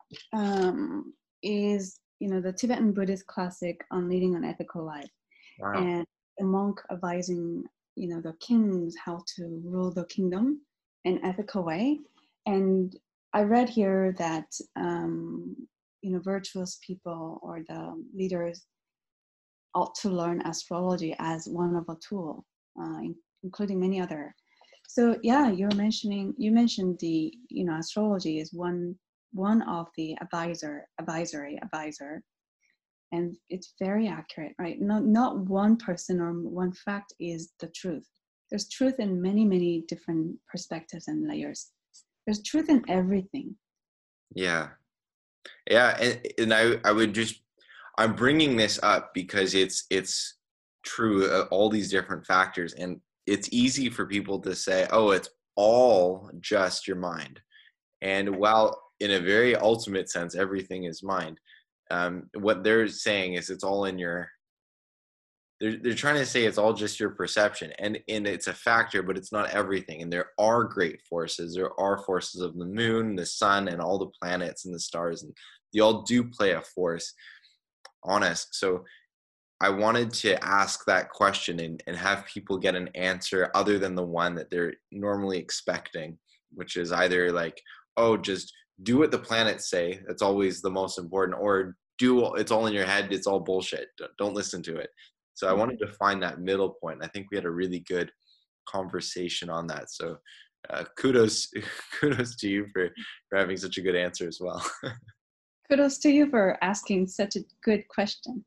Speaker 2: um, is, you know, the Tibetan Buddhist classic on leading an ethical life,
Speaker 1: Wow.
Speaker 2: and a monk advising, you know, the kings how to rule the kingdom in ethical way. And I read here that, um, you know, virtuous people or the leaders ought to learn astrology as one of a tool, uh, in, including many other. So yeah, you're mentioning you mentioned the, you know, astrology is one one of the advisor advisory advisor, and it's very accurate, right? Not not one person or one fact is the truth. There's truth in many many different perspectives and layers. There's truth in everything.
Speaker 1: Yeah. Yeah. And, and I, I would just, I'm bringing this up because it's, it's true, uh, all these different factors. And it's easy for people to say, oh, it's all just your mind. And while in a very ultimate sense, everything is mind, um, what they're saying is it's all in your, they're, they're trying to say it's all just your perception, and, and it's a factor, but it's not everything. And there are great forces. There are forces of the moon, the sun, and all the planets and the stars, and they all do play a force on us. So I wanted to ask that question and, and have people get an answer other than the one that they're normally expecting, which is either like, oh, just do what the planets say. That's always the most important, or do it's all in your head. It's all bullshit. Don't, don't listen to it. So I wanted to find that middle point. I think we had a really good conversation on that. So uh, kudos, kudos to you for, for having such a good answer as well.
Speaker 2: Kudos to you for asking such a good question.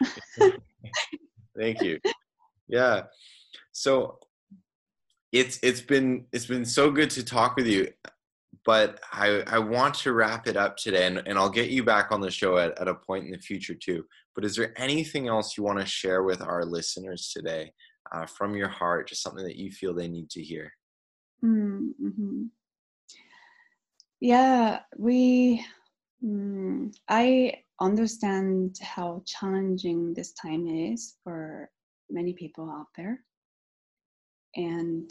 Speaker 1: Thank you. Yeah. So it's it's been it's been so good to talk with you, but I I want to wrap it up today, and, and I'll get you back on the show at, at a point in the future too. But is there anything else you want to share with our listeners today, uh, from your heart, just something that you feel they need to hear?
Speaker 2: Mm-hmm. Yeah, we. Mm, I understand how challenging this time is for many people out there, and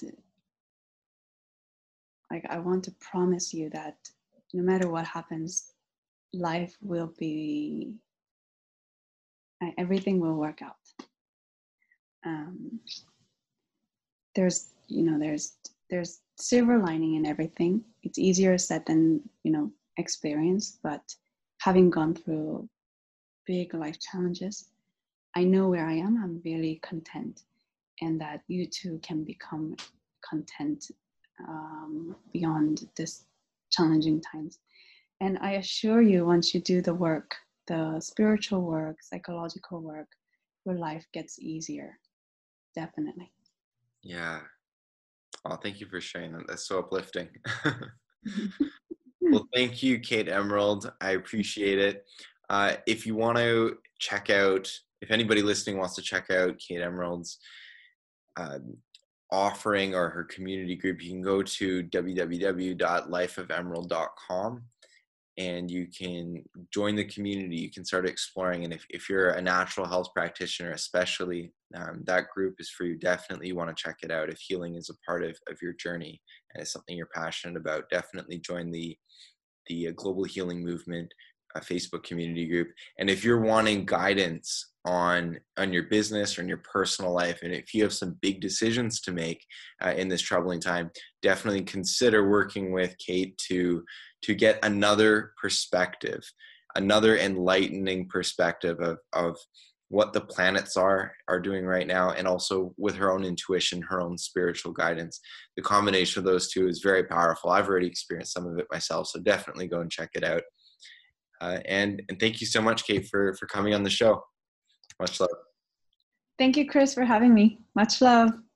Speaker 2: like I want to promise you that no matter what happens, life will be, everything will work out. um, there's, you know, there's, there's silver lining in everything. It's easier said than, you know, experience, but having gone through big life challenges, I know where I am. I'm really content, and that you too can become content um, beyond this challenging times. And I assure you, once you do the work, the spiritual work, psychological work, your life gets easier. Definitely.
Speaker 1: Yeah. Oh, thank you for sharing that. That's so uplifting. Well, thank you, Kate Emerald. I appreciate it. Uh, if you want to check out, if anybody listening wants to check out Kate Emerald's uh, offering or her community group, you can go to w w w dot life of emerald dot com and you can join the community. You can start exploring. And if, if you're a natural health practitioner, especially, um, that group is for you. Definitely you want to check it out. If healing is a part of, of your journey and it's something you're passionate about, definitely join the, the Global Healing Movement uh, Facebook community group. And if you're wanting guidance on, on your business or in your personal life, and if you have some big decisions to make uh, in this troubling time, definitely consider working with Kate to to get another perspective, another enlightening perspective of, of what the planets are, are doing right now, and also with her own intuition, her own spiritual guidance. The combination of those two is very powerful. I've already experienced some of it myself, so definitely go and check it out. Uh, and, and thank you so much, Kate, for, for coming on the show. Much love.
Speaker 2: Thank you, Chris, for having me. Much love.